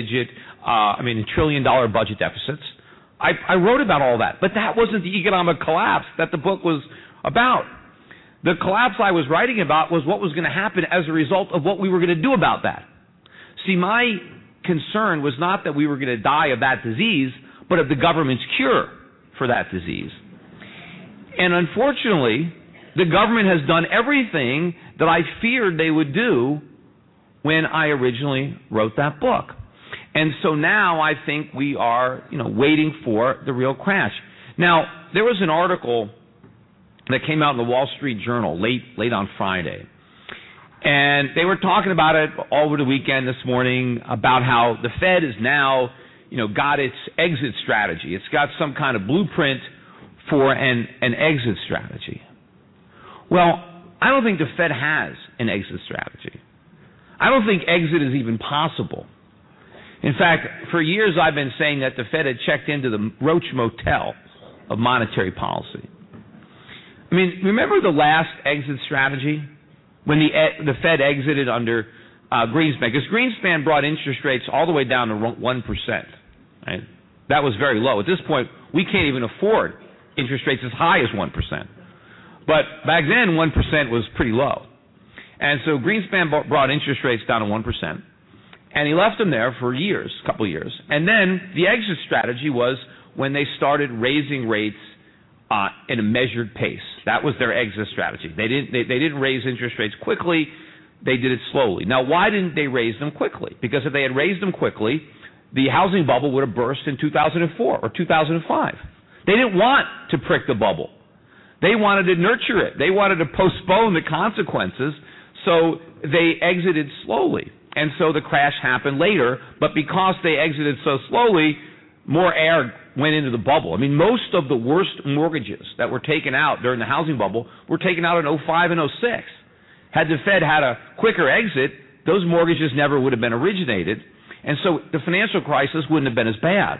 $1 trillion budget deficits. I wrote about all that, but that wasn't the economic collapse that the book was about. The collapse I was writing about was what was going to happen as a result of what we were going to do about that. See, my concern was not that we were going to die of that disease, but of the government's cure for that disease. And unfortunately, the government has done everything that I feared they would do when I originally wrote that book. And so now I think we are, waiting for the real crash. Now, there was an article that came out in the Wall Street Journal late on Friday. And they were talking about it over the weekend this morning about how the Fed is now, got its exit strategy. It's got some kind of blueprint for an exit strategy. Well, I don't think the Fed has an exit strategy. I don't think exit is even possible. In fact, for years I've been saying that the Fed had checked into the Roach Motel of monetary policy. I mean, remember the last exit strategy when the Fed exited under Greenspan? Because Greenspan brought interest rates all the way down to 1%. Right? That was very low. At this point, we can't even afford interest rates as high as 1%. But back then, 1% was pretty low. And so Greenspan brought interest rates down to 1%. And he left them there for years, a couple of years. And then the exit strategy was when they started raising rates in a measured pace. That was their exit strategy. They didn't raise interest rates quickly. They did it slowly. Now, why didn't they raise them quickly? Because if they had raised them quickly, the housing bubble would have burst in 2004 or 2005. They didn't want to prick the bubble. They wanted to nurture it. They wanted to postpone the consequences, so they exited slowly. And so the crash happened later, but because they exited so slowly, more air went into the bubble. I mean, most of the worst mortgages that were taken out during the housing bubble were taken out in 2005 and 2006. Had the Fed had a quicker exit, those mortgages never would have been originated, and so the financial crisis wouldn't have been as bad.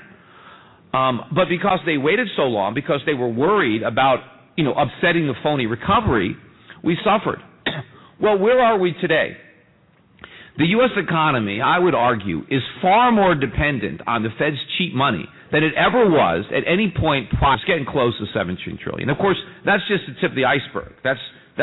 But because they waited so long, because they were worried about, upsetting the phony recovery, we suffered. Well, where are we today? The U.S. economy, I would argue, is far more dependent on the Fed's cheap money than it ever was at any point. It's getting close to $17 trillion. Of course, that's just the tip of the iceberg. That's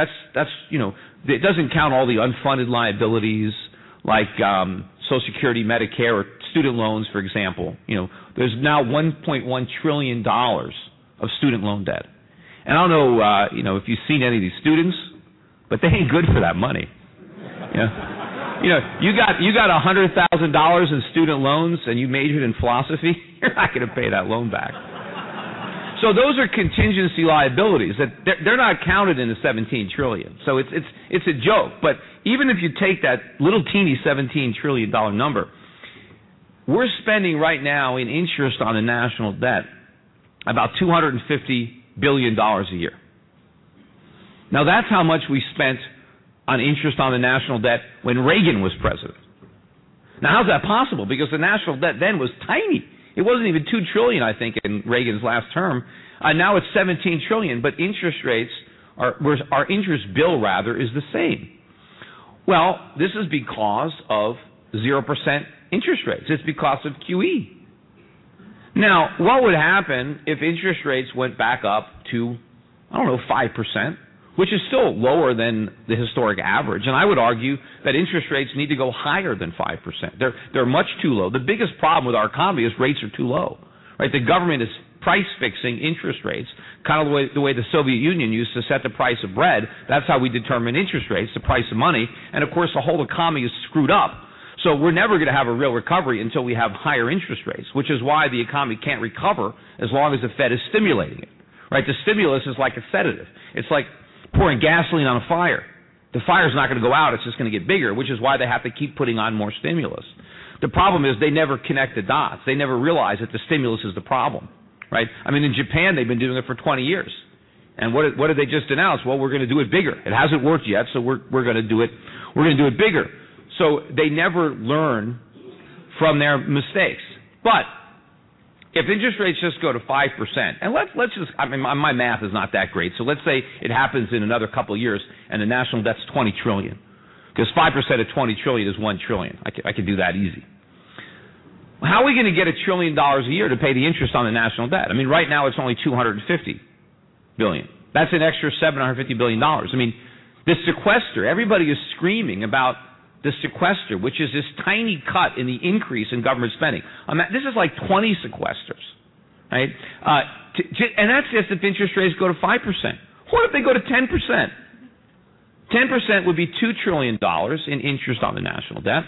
it doesn't count all the unfunded liabilities like Social Security, Medicare, or student loans, for example. There's now $1.1 trillion of student loan debt. And I don't know, if you've seen any of these students, but they ain't good for that money. You got $100,000 in student loans and you majored in philosophy, you're not going to pay that loan back. So those are contingency liabilities that they're not counted in the $17 trillion. So it's a joke. But even if you take that little teeny $17 trillion number, we're spending right now in interest on the national debt about $250 billion a year. Now that's how much we spent on interest on the national debt when Reagan was president. Now, how's that possible? Because the national debt then was tiny. It wasn't even $2 trillion, I think, in Reagan's last term. Now it's $17 trillion, but interest rates, our interest bill, rather, is the same. Well, this is because of 0% interest rates. It's because of QE. Now, what would happen if interest rates went back up to, 5%? Which is still lower than the historic average. And I would argue that interest rates need to go higher than 5%. They're much too low. The biggest problem with our economy is rates are too low. Right? The government is price fixing interest rates, kind of the way the Soviet Union used to set the price of bread. That's how we determine interest rates, the price of money. And of course, the whole economy is screwed up. So we're never going to have a real recovery until we have higher interest rates, which is why the economy can't recover as long as the Fed is stimulating it. Right? The stimulus is like a sedative. It's like pouring gasoline on a fire. The fire's not going to go out, it's just going to get bigger, which is why they have to keep putting on more stimulus. The problem is they never connect the dots. They never realize that the stimulus is the problem, right? I mean, in Japan, they've been doing it for 20 years. And what did they just announce? Well, we're going to do it bigger. It hasn't worked yet, so we're going to do it. We're going to do it bigger. So they never learn from their mistakes. But if interest rates just go to 5%, and let's just, my math is not that great, so let's say it happens in another couple of years and the national debt's $20 trillion, because 5% of $20 trillion is $1 trillion. I can do that easy. How are we going to get $1 trillion a year to pay the interest on the national debt? I mean, right now it's only $250 billion. That's an extra $750 billion. I mean, the sequester, everybody is screaming about the sequester, which is this tiny cut in the increase in government spending. This is like 20 sequesters, right? And that's just if interest rates go to 5%. What if they go to 10%? 10% would be $2 trillion in interest on the national debt.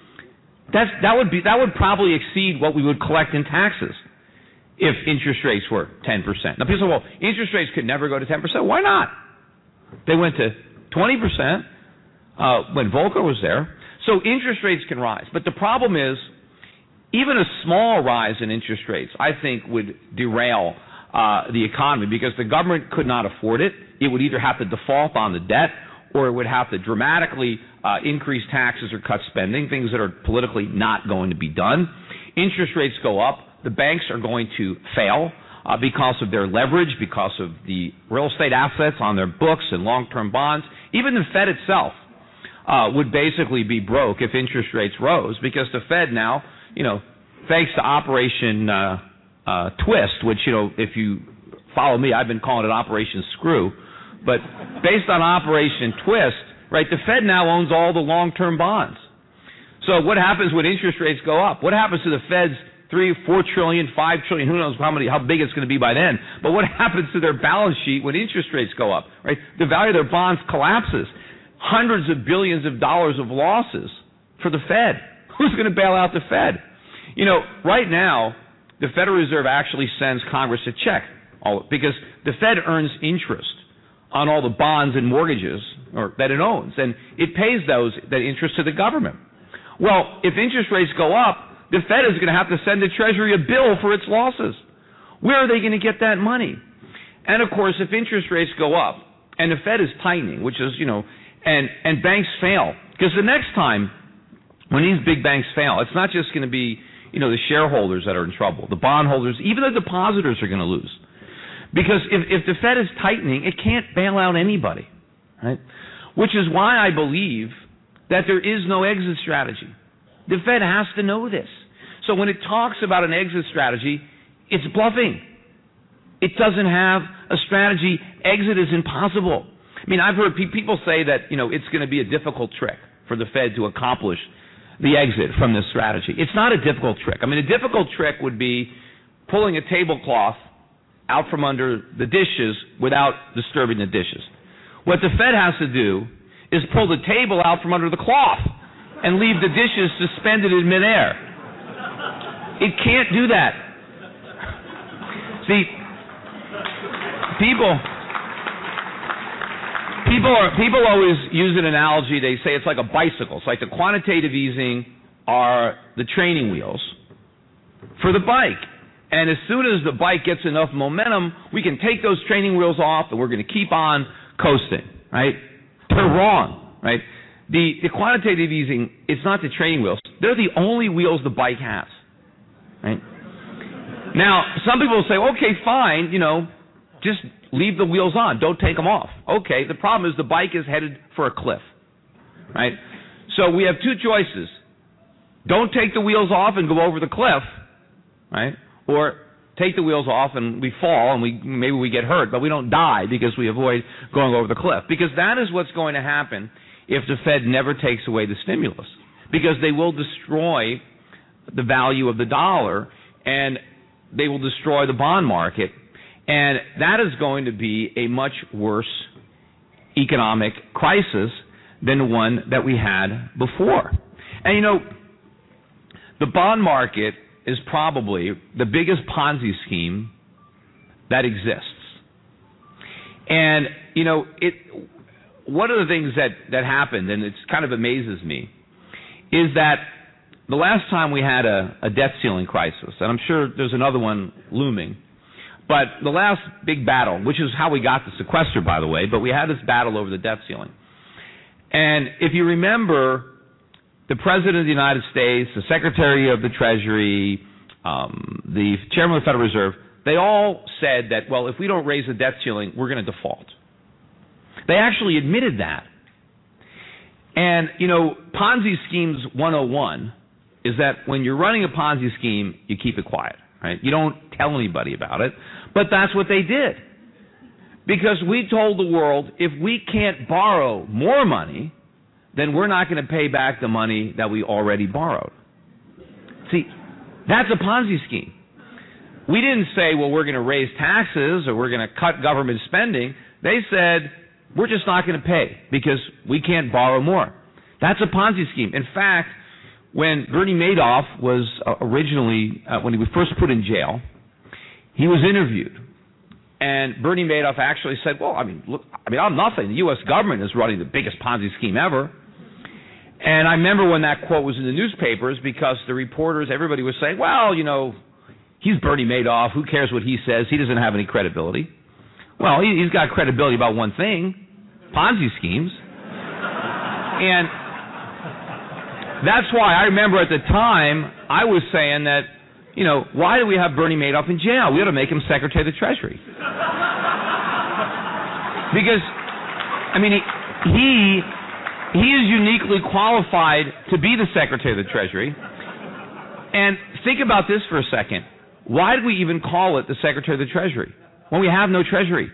That would probably exceed what we would collect in taxes if interest rates were 10%. Now people say, well, interest rates could never go to 10%. Why not? They went to 20% when Volcker was there. So interest rates can rise. But the problem is, even a small rise in interest rates, I think, would derail the economy because the government could not afford it. It would either have to default on the debt or it would have to dramatically increase taxes or cut spending, things that are politically not going to be done. Interest rates go up. The banks are going to fail because of their leverage, because of the real estate assets on their books and long-term bonds. Even the Fed itself would basically be broke if interest rates rose because the Fed now, thanks to Operation Twist, which, if you follow me, I've been calling it Operation Screw. But based on Operation Twist, right, the Fed now owns all the long-term bonds. So what happens when interest rates go up? What happens to the Fed's $3, $4 trillion, $5 trillion, who knows how big it's going to be by then. But what happens to their balance sheet when interest rates go up, right? The value of their bonds collapses. Hundreds of billions of dollars of losses for the Fed. Who's going to bail out the Fed? Right now, the Federal Reserve actually sends Congress a check because the Fed earns interest on all the bonds and mortgages that it owns, and it pays that interest to the government. Well, if interest rates go up, the Fed is going to have to send the Treasury a bill for its losses. Where are they going to get that money? And, of course, if interest rates go up and the Fed is tightening, which is, and banks fail, because the next time when these big banks fail, it's not just going to be, the shareholders that are in trouble, the bondholders, even the depositors are going to lose. Because if the Fed is tightening, it can't bail out anybody, right? Which is why I believe that there is no exit strategy. The Fed has to know this. So when it talks about an exit strategy, it's bluffing. It doesn't have a strategy. Exit is impossible. I mean, I've heard people say that, it's going to be a difficult trick for the Fed to accomplish the exit from this strategy. It's not a difficult trick. I mean, a difficult trick would be pulling a tablecloth out from under the dishes without disturbing the dishes. What the Fed has to do is pull the table out from under the cloth and leave the dishes suspended in midair. It can't do that. See, people always use an analogy. They say it's like a bicycle. It's like the quantitative easing are the training wheels for the bike. And as soon as the bike gets enough momentum, we can take those training wheels off and we're going to keep on coasting, right? They're wrong, right? The quantitative easing, it's not the training wheels. They're the only wheels the bike has, right? Now, some people will say, okay, fine, just leave the wheels on. Don't take them off. Okay, the problem is the bike is headed for a cliff, right? So we have two choices. Don't take the wheels off and go over the cliff, right? Or take the wheels off and we fall and maybe we get hurt, but we don't die because we avoid going over the cliff. Because that is what's going to happen if the Fed never takes away the stimulus. Because they will destroy the value of the dollar and they will destroy the bond market. And that is going to be a much worse economic crisis than the one that we had before. And the bond market is probably the biggest Ponzi scheme that exists. And, one of the things that happened, and it kind of amazes me, is that the last time we had a debt ceiling crisis, and I'm sure there's another one looming, but the last big battle, which is how we got the sequester, by the way, but we had this battle over the debt ceiling. And if you remember, the President of the United States, the Secretary of the Treasury, the Chairman of the Federal Reserve, they all said that, well, if we don't raise the debt ceiling, we're going to default. They actually admitted that. And, Ponzi schemes 101 is that when you're running a Ponzi scheme, you keep it quiet, right? You don't tell anybody about it, but that's what they did. Because we told the world, if we can't borrow more money, then we're not going to pay back the money that we already borrowed. See, that's a Ponzi scheme. We didn't say, well, we're going to raise taxes or we're going to cut government spending. They said, we're just not going to pay because we can't borrow more. That's a Ponzi scheme. In fact, when Bernie Madoff was originally, when he was first put in jail, he was interviewed. And Bernie Madoff actually said, well, look, I'm nothing. The U.S. government is running the biggest Ponzi scheme ever. And I remember when that quote was in the newspapers because the reporters, everybody was saying, well, he's Bernie Madoff. Who cares what he says? He doesn't have any credibility. Well, he's got credibility about one thing, Ponzi schemes. And that's why I remember at the time I was saying that, why do we have Bernie Madoff in jail? We ought to make him Secretary of the Treasury. Because, he is uniquely qualified to be the Secretary of the Treasury. And think about this for a second. Why did we even call it the Secretary of the Treasury when we have no Treasury?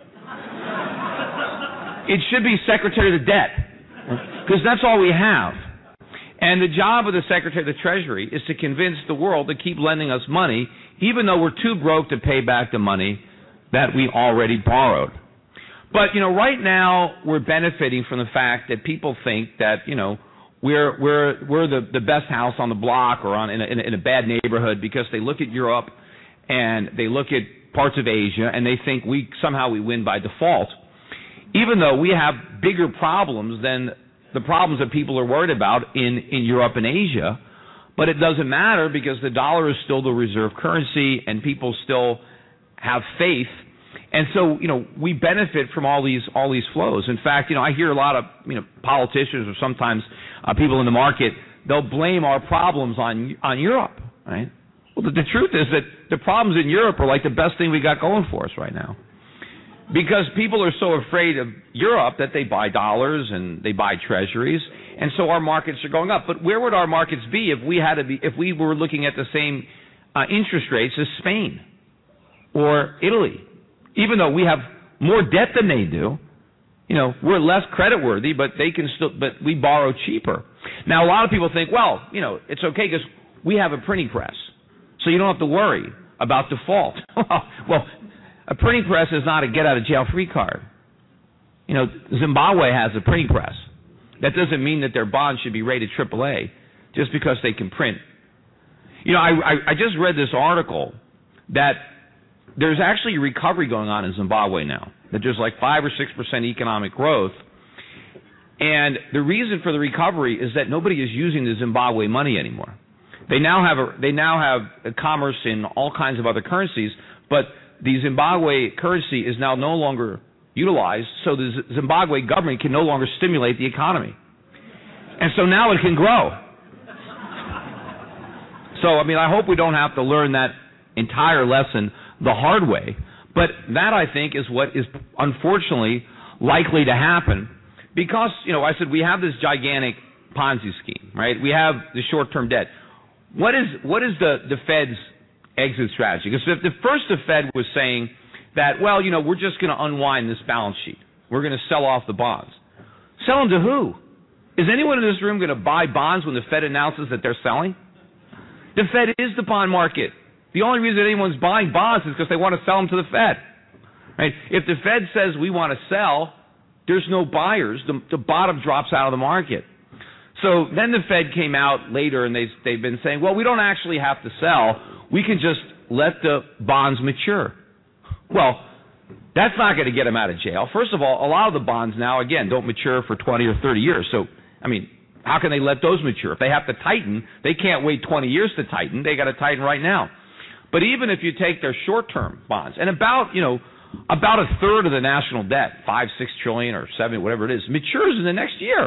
It should be Secretary of the Debt, because that's all we have. And the job of the Secretary of the Treasury is to convince the world to keep lending us money, even though we're too broke to pay back the money that we already borrowed. But, right now we're benefiting from the fact that people think that, we're the best house on the block or in a bad neighborhood because they look at Europe and they look at parts of Asia and they think we win by default, even though we have bigger problems than the problems that people are worried about in Europe and Asia. But it doesn't matter because the dollar is still the reserve currency and people still have faith. And so, we benefit from all these flows. In fact, I hear a lot of, politicians or sometimes people in the market, they'll blame our problems on Europe, right? Well, the truth is that the problems in Europe are like the best thing we got going for us right now. Because people are so afraid of Europe that they buy dollars and they buy treasuries, and so our markets are going up. But where would our markets be if we were looking at the same interest rates as Spain or Italy? Even though we have more debt than they do, we're less creditworthy, but we borrow cheaper. Now, a lot of people think, well, it's okay because we have a printing press, so you don't have to worry about default. Well, a printing press is not a get-out-of-jail-free card. Zimbabwe has a printing press. That doesn't mean that their bonds should be rated AAA just because they can print. I just read this article that there's actually a recovery going on in Zimbabwe now, that there's like 5 or 6% economic growth. And the reason for the recovery is that nobody is using the Zimbabwe money anymore. They now have a commerce in all kinds of other currencies, but the Zimbabwe currency is now no longer utilized, so the Zimbabwe government can no longer stimulate the economy. And so now it can grow. So, I hope we don't have to learn that entire lesson the hard way. But that, I think, is what is unfortunately likely to happen because, I said we have this gigantic Ponzi scheme, right? We have the short-term debt. What is the Fed's exit strategy? Because the Fed was saying that, well, we're just going to unwind this balance sheet. We're going to sell off the bonds. Sell them to who? Is anyone in this room going to buy bonds when the Fed announces that they're selling? The Fed is the bond market. The only reason anyone's buying bonds is because they want to sell them to the Fed. Right? If the Fed says we want to sell, there's no buyers. The bottom drops out of the market. So then the Fed came out later and they've been saying, well, we don't actually have to sell. We can just let the bonds mature. Well, that's not going to get them out of jail. First of all, a lot of the bonds now, again, don't mature for 20 or 30 years. So, how can they let those mature? If they have to tighten, they can't wait 20 years to tighten. They got to tighten right now. But even if you take their short-term bonds, and about a third of the national debt, 5, 6 trillion or 7, whatever it is, matures in the next year.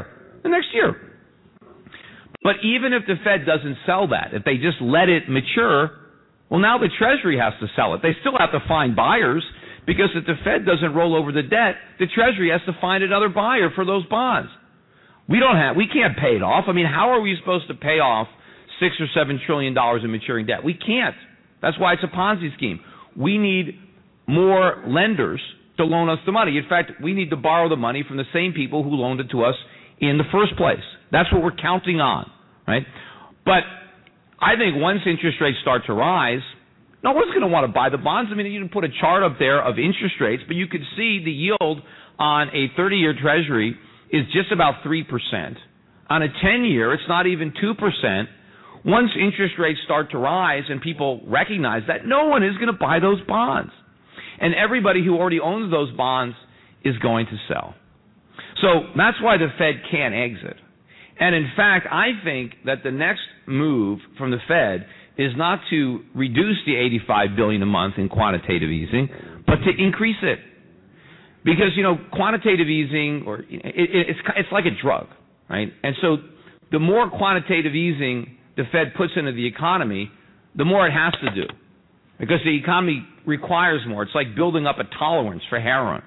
But even if the Fed doesn't sell that, if they just let it mature, well, now the Treasury has to sell it. They still have to find buyers because if the Fed doesn't roll over the debt, the Treasury has to find another buyer for those bonds. We can't pay it off. How are we supposed to pay off $6 or $7 trillion in maturing debt? We can't. That's why it's a Ponzi scheme. We need more lenders to loan us the money. In fact, we need to borrow the money from the same people who loaned it to us in the first place. That's what we're counting on, right? But I think once interest rates start to rise, no one's going to want to buy the bonds. I mean, you can put a chart up there of interest rates, but you could see the yield on a 30-year Treasury is just about 3%. On a 10-year, it's not even 2%. Once interest rates start to rise and people recognize that, no one is going to buy those bonds. And everybody who already owns those bonds is going to sell. So that's why the Fed can't exit. And in fact, I think that the next move from the Fed is not to reduce the $85 billion a month in quantitative easing, but to increase it. Because, quantitative easing, it's like a drug, right? And so the more quantitative easing the Fed puts into the economy, the more it has to do. Because the economy requires more. It's like building up a tolerance for heroin.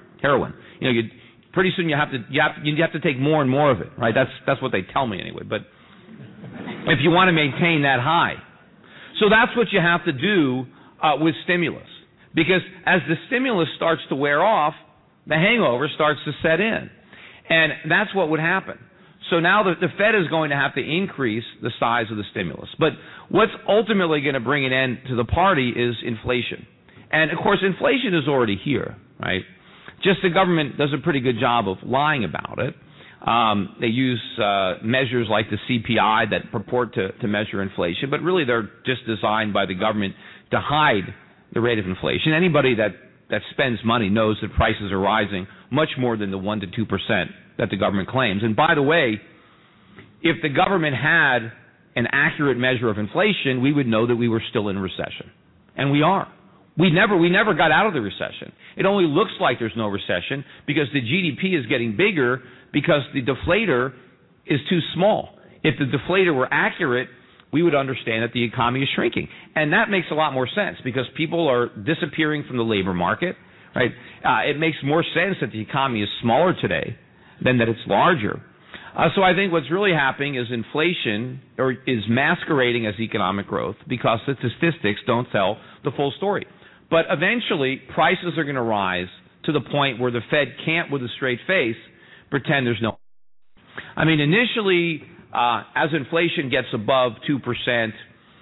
Pretty soon you have to take more and more of it, right? That's what they tell me anyway. But if you want to maintain that high, so that's what you have to do with stimulus. Because as the stimulus starts to wear off, the hangover starts to set in, and that's what would happen. So now the Fed is going to have to increase the size of the stimulus. But what's ultimately going to bring an end to the party is inflation. And, of course, inflation is already here, right? Just the government does a pretty good job of lying about it. They use measures like the CPI that purport to measure inflation, but really they're just designed by the government to hide the rate of inflation. Anybody that spends money knows that prices are rising much more than the 1% to 2% that the government claims. And by the way, if the government had an accurate measure of inflation, we would know that we were still in recession. And we are. We never got out of the recession. It only looks like there's no recession because the GDP is getting bigger because the deflator is too small. If the deflator were accurate, we would understand that the economy is shrinking. And that makes a lot more sense because people are disappearing from the labor market, right? It makes more sense that the economy is smaller today than that it's larger. So I think what's really happening is inflation is masquerading as economic growth because the statistics don't tell the full story. But eventually, prices are going to rise to the point where the Fed can't, with a straight face, pretend there's no. I mean, initially, as inflation gets above 2%,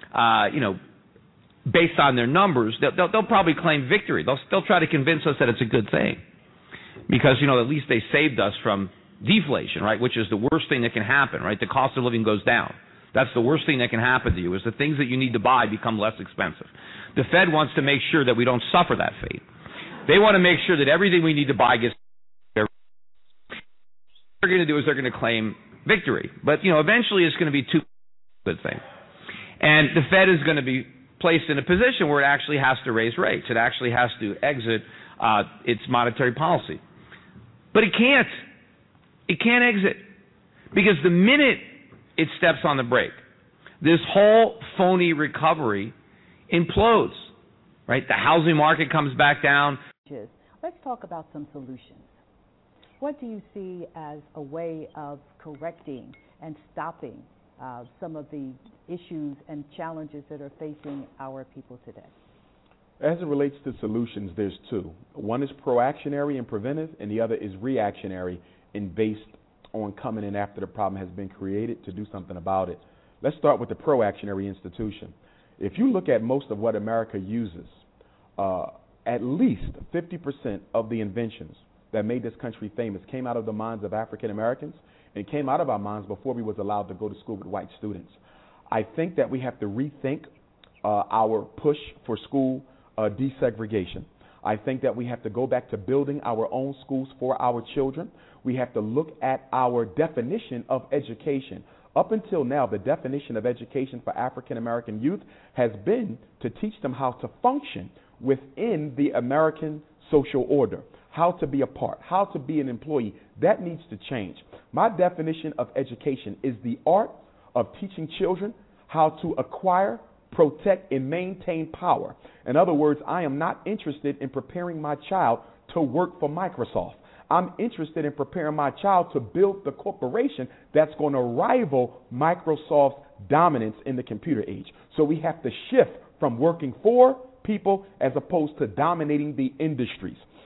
based on their numbers, they'll probably claim victory. They'll try to convince us that it's a good thing because, at least they saved us from deflation, right, which is the worst thing that can happen, right? The cost of living goes down. That's the worst thing that can happen to you is the things that you need to buy become less expensive. The Fed wants to make sure that we don't suffer that fate. They want to make sure that everything we need to buy gets. What they're going to do is they're going to claim victory. But, eventually it's going to be too good thing. And the Fed is going to be placed in a position where it actually has to raise rates. It actually has to exit its monetary policy. But it can't. It can't exit. Because the minute it steps on the brake, this whole phony recovery implodes, right? The housing market comes back down. Let's talk about some solutions. What do you see as a way of correcting and stopping some of the issues and challenges that are facing our people today? As it relates to solutions, there's two. One is proactionary and preventive, and the other is reactionary and based on coming in after the problem has been created to do something about it. Let's start with the proactionary institution. If you look at most of what America uses, at least 50% of the inventions that made this country famous came out of the minds of African Americans and came out of our minds before we was allowed to go to school with white students. I think that we have to rethink our push for school desegregation. I think that we have to go back to building our own schools for our children. We have to look at our definition of education. Up until now, the definition of education for African American youth has been to teach them how to function within the American social order, how to be a part, how to be an employee. That needs to change. My definition of education is the art of teaching children how to acquire, protect, and maintain power. In other words, I am not interested in preparing my child to work for Microsoft. I'm interested in preparing my child to build the corporation that's going to rival Microsoft's dominance in the computer age. So we have to shift from working for people as opposed to dominating the industries.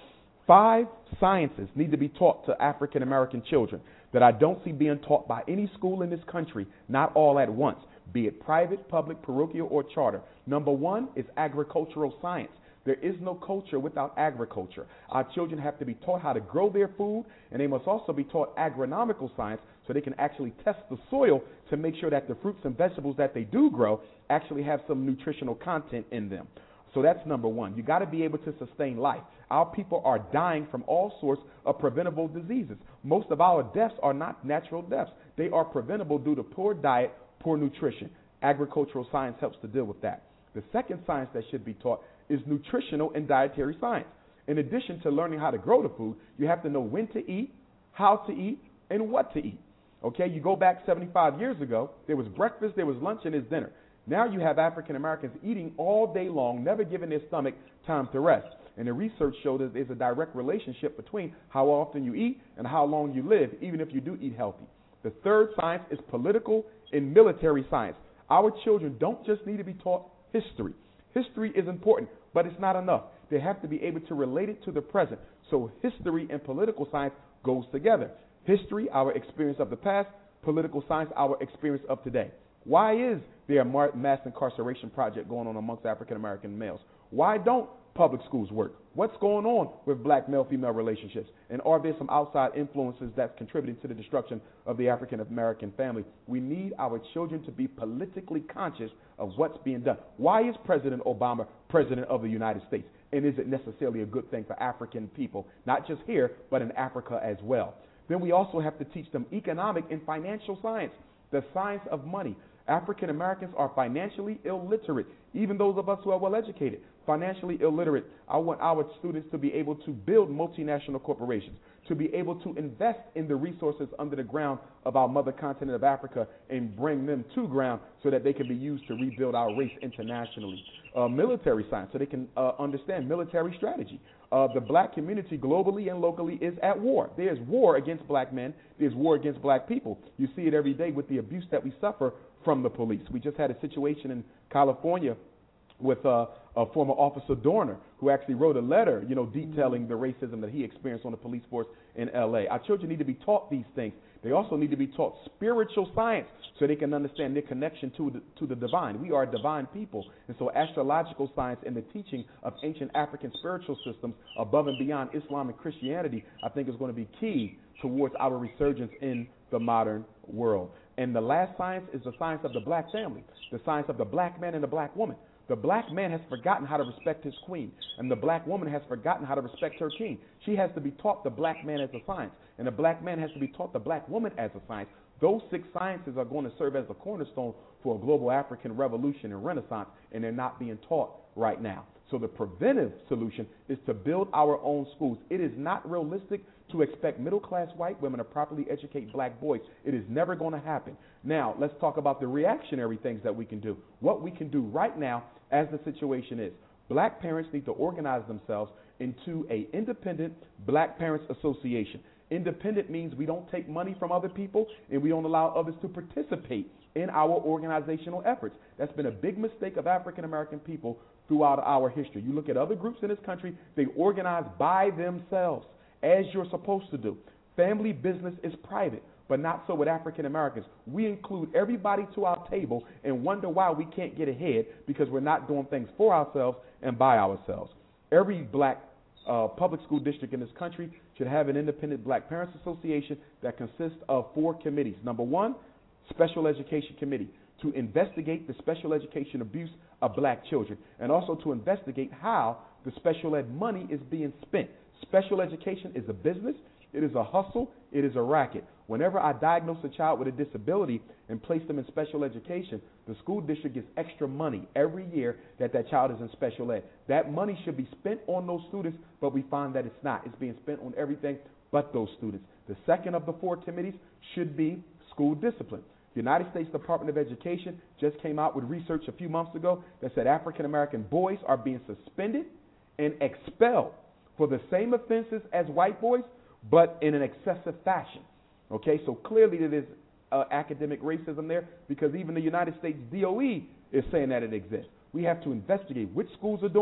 5 sciences need to be taught to African American children that I don't see being taught by any school in this country, not all at once, be it private, public, parochial, or charter. Number 1 is agricultural science. There is no culture without agriculture. Our children have to be taught how to grow their food, and they must also be taught agronomical science so they can actually test the soil to make sure that the fruits and vegetables that they do grow actually have some nutritional content in them. So that's number 1. You got to be able to sustain life. Our people are dying from all sorts of preventable diseases. Most of our deaths are not natural deaths. They are preventable due to poor diet, poor nutrition. Agricultural science helps to deal with that. The second science that should be taught is nutritional and dietary science. In addition to learning how to grow the food, you have to know when to eat, how to eat, and what to eat. Okay, you go back 75 years ago, there was breakfast, there was lunch, and there's dinner. Now you have African Americans eating all day long, never giving their stomach time to rest. And the research showed that there's a direct relationship between how often you eat and how long you live, even if you do eat healthy. The third science is political and military science. Our children don't just need to be taught history. History is important, but it's not enough. They have to be able to relate it to the present. So history and political science goes together. History, our experience of the past. Political science, our experience of today. Why is there a mass incarceration project going on amongst African American males? Why don't public schools work? What's going on with black male-female relationships? And are there some outside influences that's contributing to the destruction of the African American family? We need our children to be politically conscious of what's being done. Why is President Obama president of the United States? And is it necessarily a good thing for African people, not just here, but in Africa as well? Then we also have to teach them economic and financial science, the science of money. African Americans are financially illiterate, even those of us who are well educated. Financially illiterate. I want our students to be able to build multinational corporations, to be able to invest in the resources under the ground of our mother continent of Africa and bring them to ground so that they can be used to rebuild our race internationally. Military science, so they can understand military strategy. The black community globally and locally is at war. There's war against black men. There's war against black people. You see it every day with the abuse that we suffer from the police. We just had a situation in California with a former officer Dorner, who actually wrote a letter, detailing the racism that he experienced on the police force in L.A. Our children need to be taught these things. They also need to be taught spiritual science so they can understand their connection to the divine. We are a divine people, and so astrological science and the teaching of ancient African spiritual systems above and beyond Islam and Christianity, I think, is going to be key towards our resurgence in the modern world. And the last science is the science of the black family, the science of the black man and the black woman. The black man has forgotten how to respect his queen, and the black woman has forgotten how to respect her king. She has to be taught the black man as a science, and the black man has to be taught the black woman as a science. Those 6 sciences are going to serve as the cornerstone for a global African revolution and renaissance, and they're not being taught right now. So the preventive solution is to build our own schools. It is not realistic to expect middle-class white women to properly educate black boys. It is never going to happen. Now, let's talk about the reactionary things that we can do. What we can do right now as the situation is. Black parents need to organize themselves into an independent Black Parents Association. Independent means we don't take money from other people and we don't allow others to participate in our organizational efforts. That's been a big mistake of African American people throughout our history. You look at other groups in this country, they organize by themselves, as you're supposed to do. Family business is private, but not so with African Americans. We include everybody to our table and wonder why we can't get ahead because we're not doing things for ourselves and by ourselves. Every black public school district in this country should have an independent Black Parents Association that consists of 4 committees. Number 1, Special Education Committee, to investigate the special education abuse of black children and also to investigate how the special ed money is being spent. Special education is a business, it is a hustle, it is a racket. Whenever I diagnose a child with a disability and place them in special education, the school district gets extra money every year that child is in special ed. That money should be spent on those students, but we find that it's not. It's being spent on everything but those students. The second of the 4 committees should be school discipline. The United States Department of Education just came out with research a few months ago that said African American boys are being suspended and expelled for the same offenses as white boys, but in an excessive fashion. Okay, so clearly there is academic racism there because even the United States DOE is saying that it exists. We have to investigate which schools are doing it,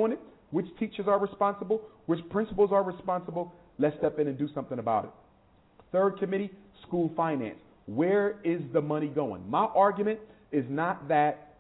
which teachers are responsible, which principals are responsible. Let's step in and do something about it. Third committee, school finance. Where is the money going? My argument is that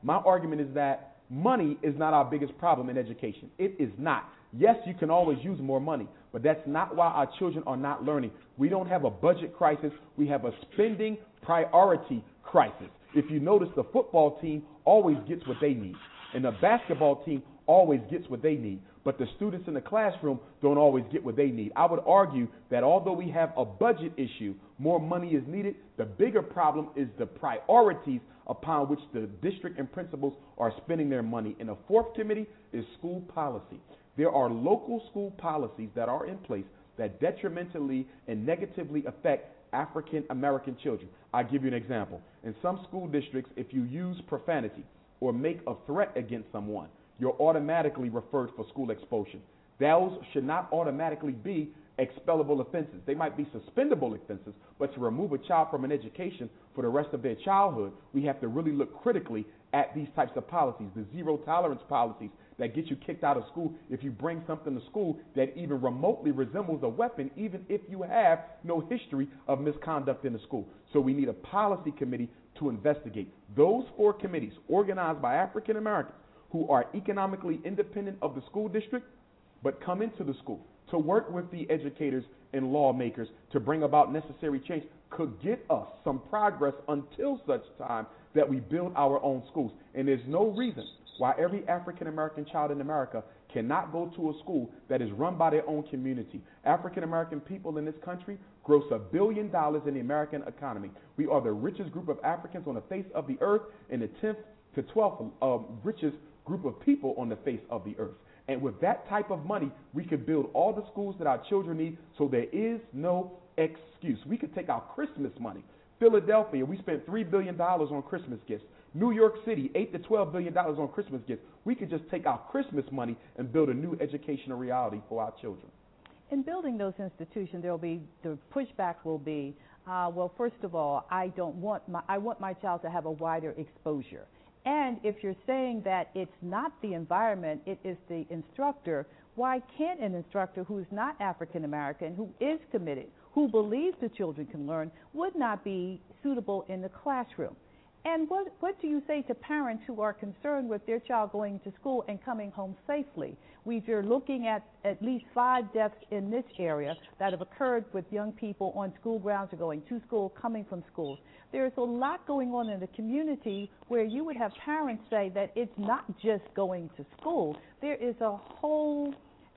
money is not our biggest problem in education. It is not. Yes, you can always use more money, but that's not why our children are not learning. We don't have a budget crisis. We have a spending priority crisis. If you notice, the football team always gets what they need, and the basketball team always gets what they need, but the students in the classroom don't always get what they need. I would argue that although we have a budget issue, more money is needed. The bigger problem is the priorities upon which the district and principals are spending their money. And the fourth committee is school policy. There are local school policies that are in place that detrimentally and negatively affect African American children. I'll give you an example. In some school districts, if you use profanity or make a threat against someone, you're automatically referred for school expulsion. Those should not automatically be expellable offenses. They might be suspendable offenses, but to remove a child from an education for the rest of their childhood, we have to really look critically at these types of policies, the zero tolerance policies that get you kicked out of school if you bring something to school that even remotely resembles a weapon, even if you have no history of misconduct in the school. So we need a policy committee to investigate. Those four committees, organized by African Americans who are economically independent of the school district, but come into the school to work with the educators and lawmakers to bring about necessary change, could get us some progress until such time that we build our own schools. And there's no reason why every African American child in America cannot go to a school that is run by their own community. African American people in this country gross $1 billion in the American economy. We are the richest group of Africans on the face of the earth and the 10th to 12th richest group of people on the face of the earth. And with that type of money, we could build all the schools that our children need, so there is no excuse. We could take our Christmas money. Philadelphia, we spent $3 billion on Christmas gifts. New York City, $8 to $12 billion on Christmas gifts. We could just take our Christmas money and build a new educational reality for our children. In building those institutions, the pushback will be, well, first of all, I want my child to have a wider exposure. And if you're saying that it's not the environment, it is the instructor, why can't an instructor who's not African American, who is committed, who believes the children can learn, would not be suitable in the classroom? And what do you say to parents who are concerned with their child going to school and coming home safely? We're looking at least 5 deaths in this area that have occurred with young people on school grounds or going to school, coming from schools. There's a lot going on in the community where you would have parents say that it's not just going to school. There is a whole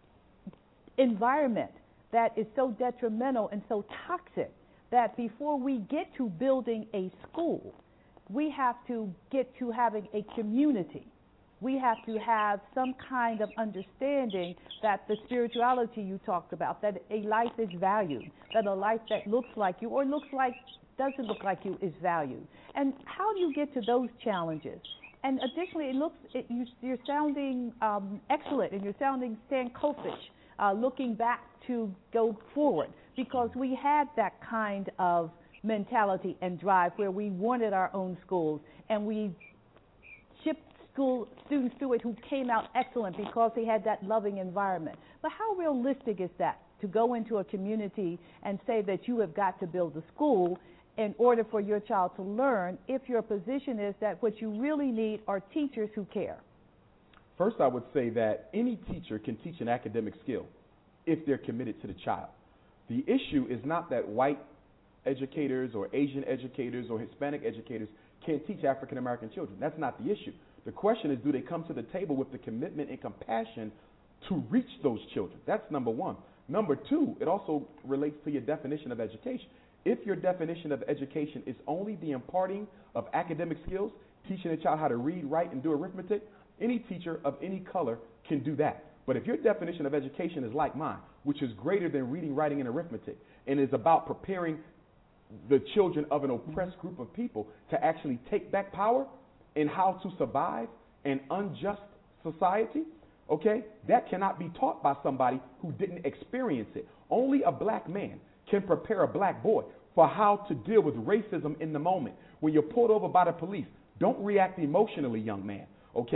environment that is so detrimental and so toxic that before we get to building a school, we have to get to having a community. We have to have some kind of understanding that the spirituality you talked about, that a life is valued, that a life that looks like you or doesn't look like you is valued. And how do you get to those challenges? And additionally, you're sounding excellent, and you're sounding standoffish, looking back to go forward, because we had that kind of mentality and drive where we wanted our own schools, and we shipped school students through it who came out excellent because they had that loving environment. But how realistic is that, to go into a community and say that you have got to build a school in order for your child to learn, if your position is that what you really need are teachers who care? First, I would say that any teacher can teach an academic skill if they're committed to the child. The issue is not that white educators or Asian educators or Hispanic educators can't teach African American children. That's not the issue. The question is, do they come to the table with the commitment and compassion to reach those children? That's number one. Number two, it also relates to your definition of education. If your definition of education is only the imparting of academic skills, teaching a child how to read, write, and do arithmetic, any teacher of any color can do that. But if your definition of education is like mine, which is greater than reading, writing, and arithmetic, and is about preparing the children of an oppressed group of people to actually take back power and how to survive an unjust society, okay, that cannot be taught by somebody who didn't experience it. Only a black man can prepare a black boy for how to deal with racism in the moment. When you're pulled over by the police, don't react emotionally, young man, okay?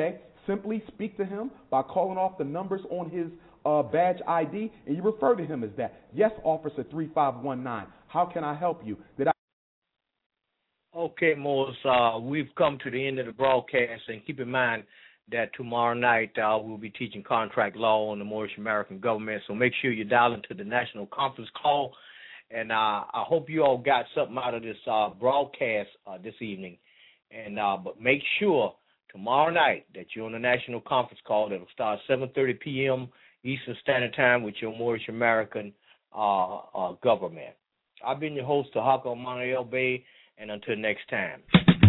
simply speak to him by calling off the numbers on his badge ID, and you refer to him as that. Yes, Officer 3519. How can I help you? Okay, Morris, we've come to the end of the broadcast, and keep in mind that tomorrow night we'll be teaching contract law on the Moorish American government, so make sure you dial into the national conference call, and I hope you all got something out of this broadcast this evening, and but make sure tomorrow night that you're on the national conference call that will start 7:30 p.m. Eastern Standard Time with your Moorish American government. I've been your host, Tahaka Monreal Bay, and until next time.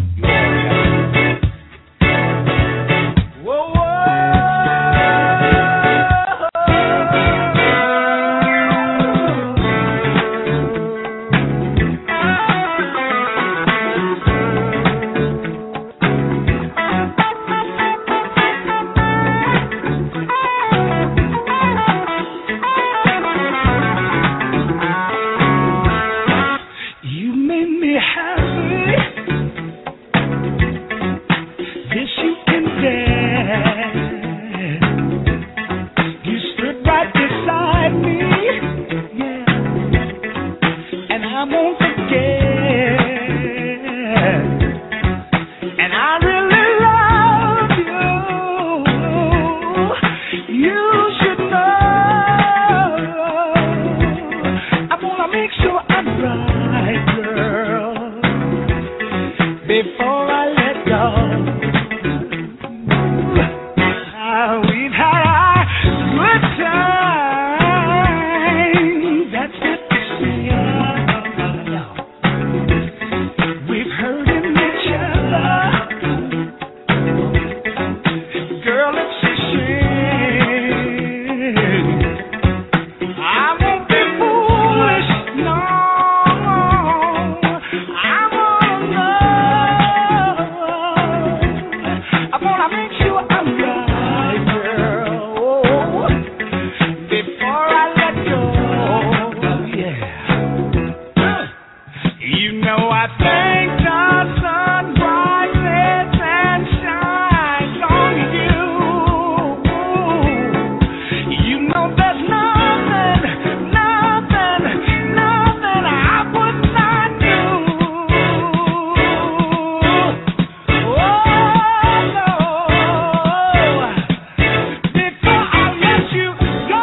Whoa, whoa. You made me happy. This you can dare. You stood right beside me, yeah, and I won't forget. And I really love you. You should know. I wanna make sure I'm right, girl, before I let go. We've had our good times, that's not to say. We've hurted each other. Girl, it's a shame. I won't be foolish, no. I wanna know. I wanna make sure I'm right, girl, before I let go. Yeah. You know I thank the sun rises and shines on you. You know there's nothing I would not do. Oh, no. Before I let you go.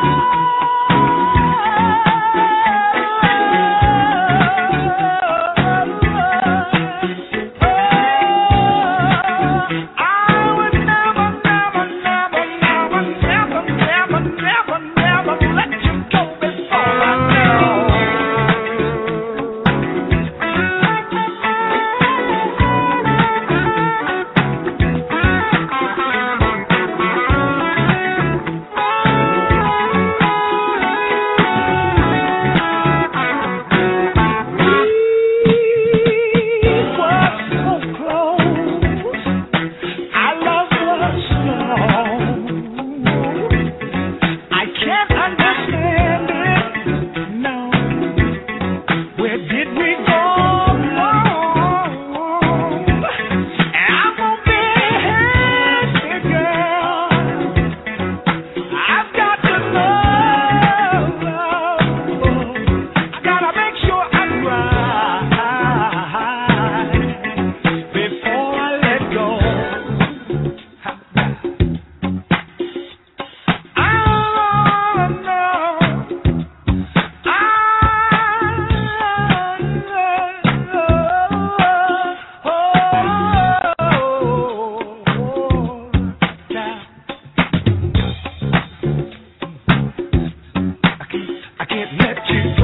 I would never let you go before I know. We were so close. Our love was strong. I can't understand it. No. Where did we go wrong? And I won't be hasty, girl. I've got to know. I gotta make sure I'm right before I let go. I wanna know. I can't let you go.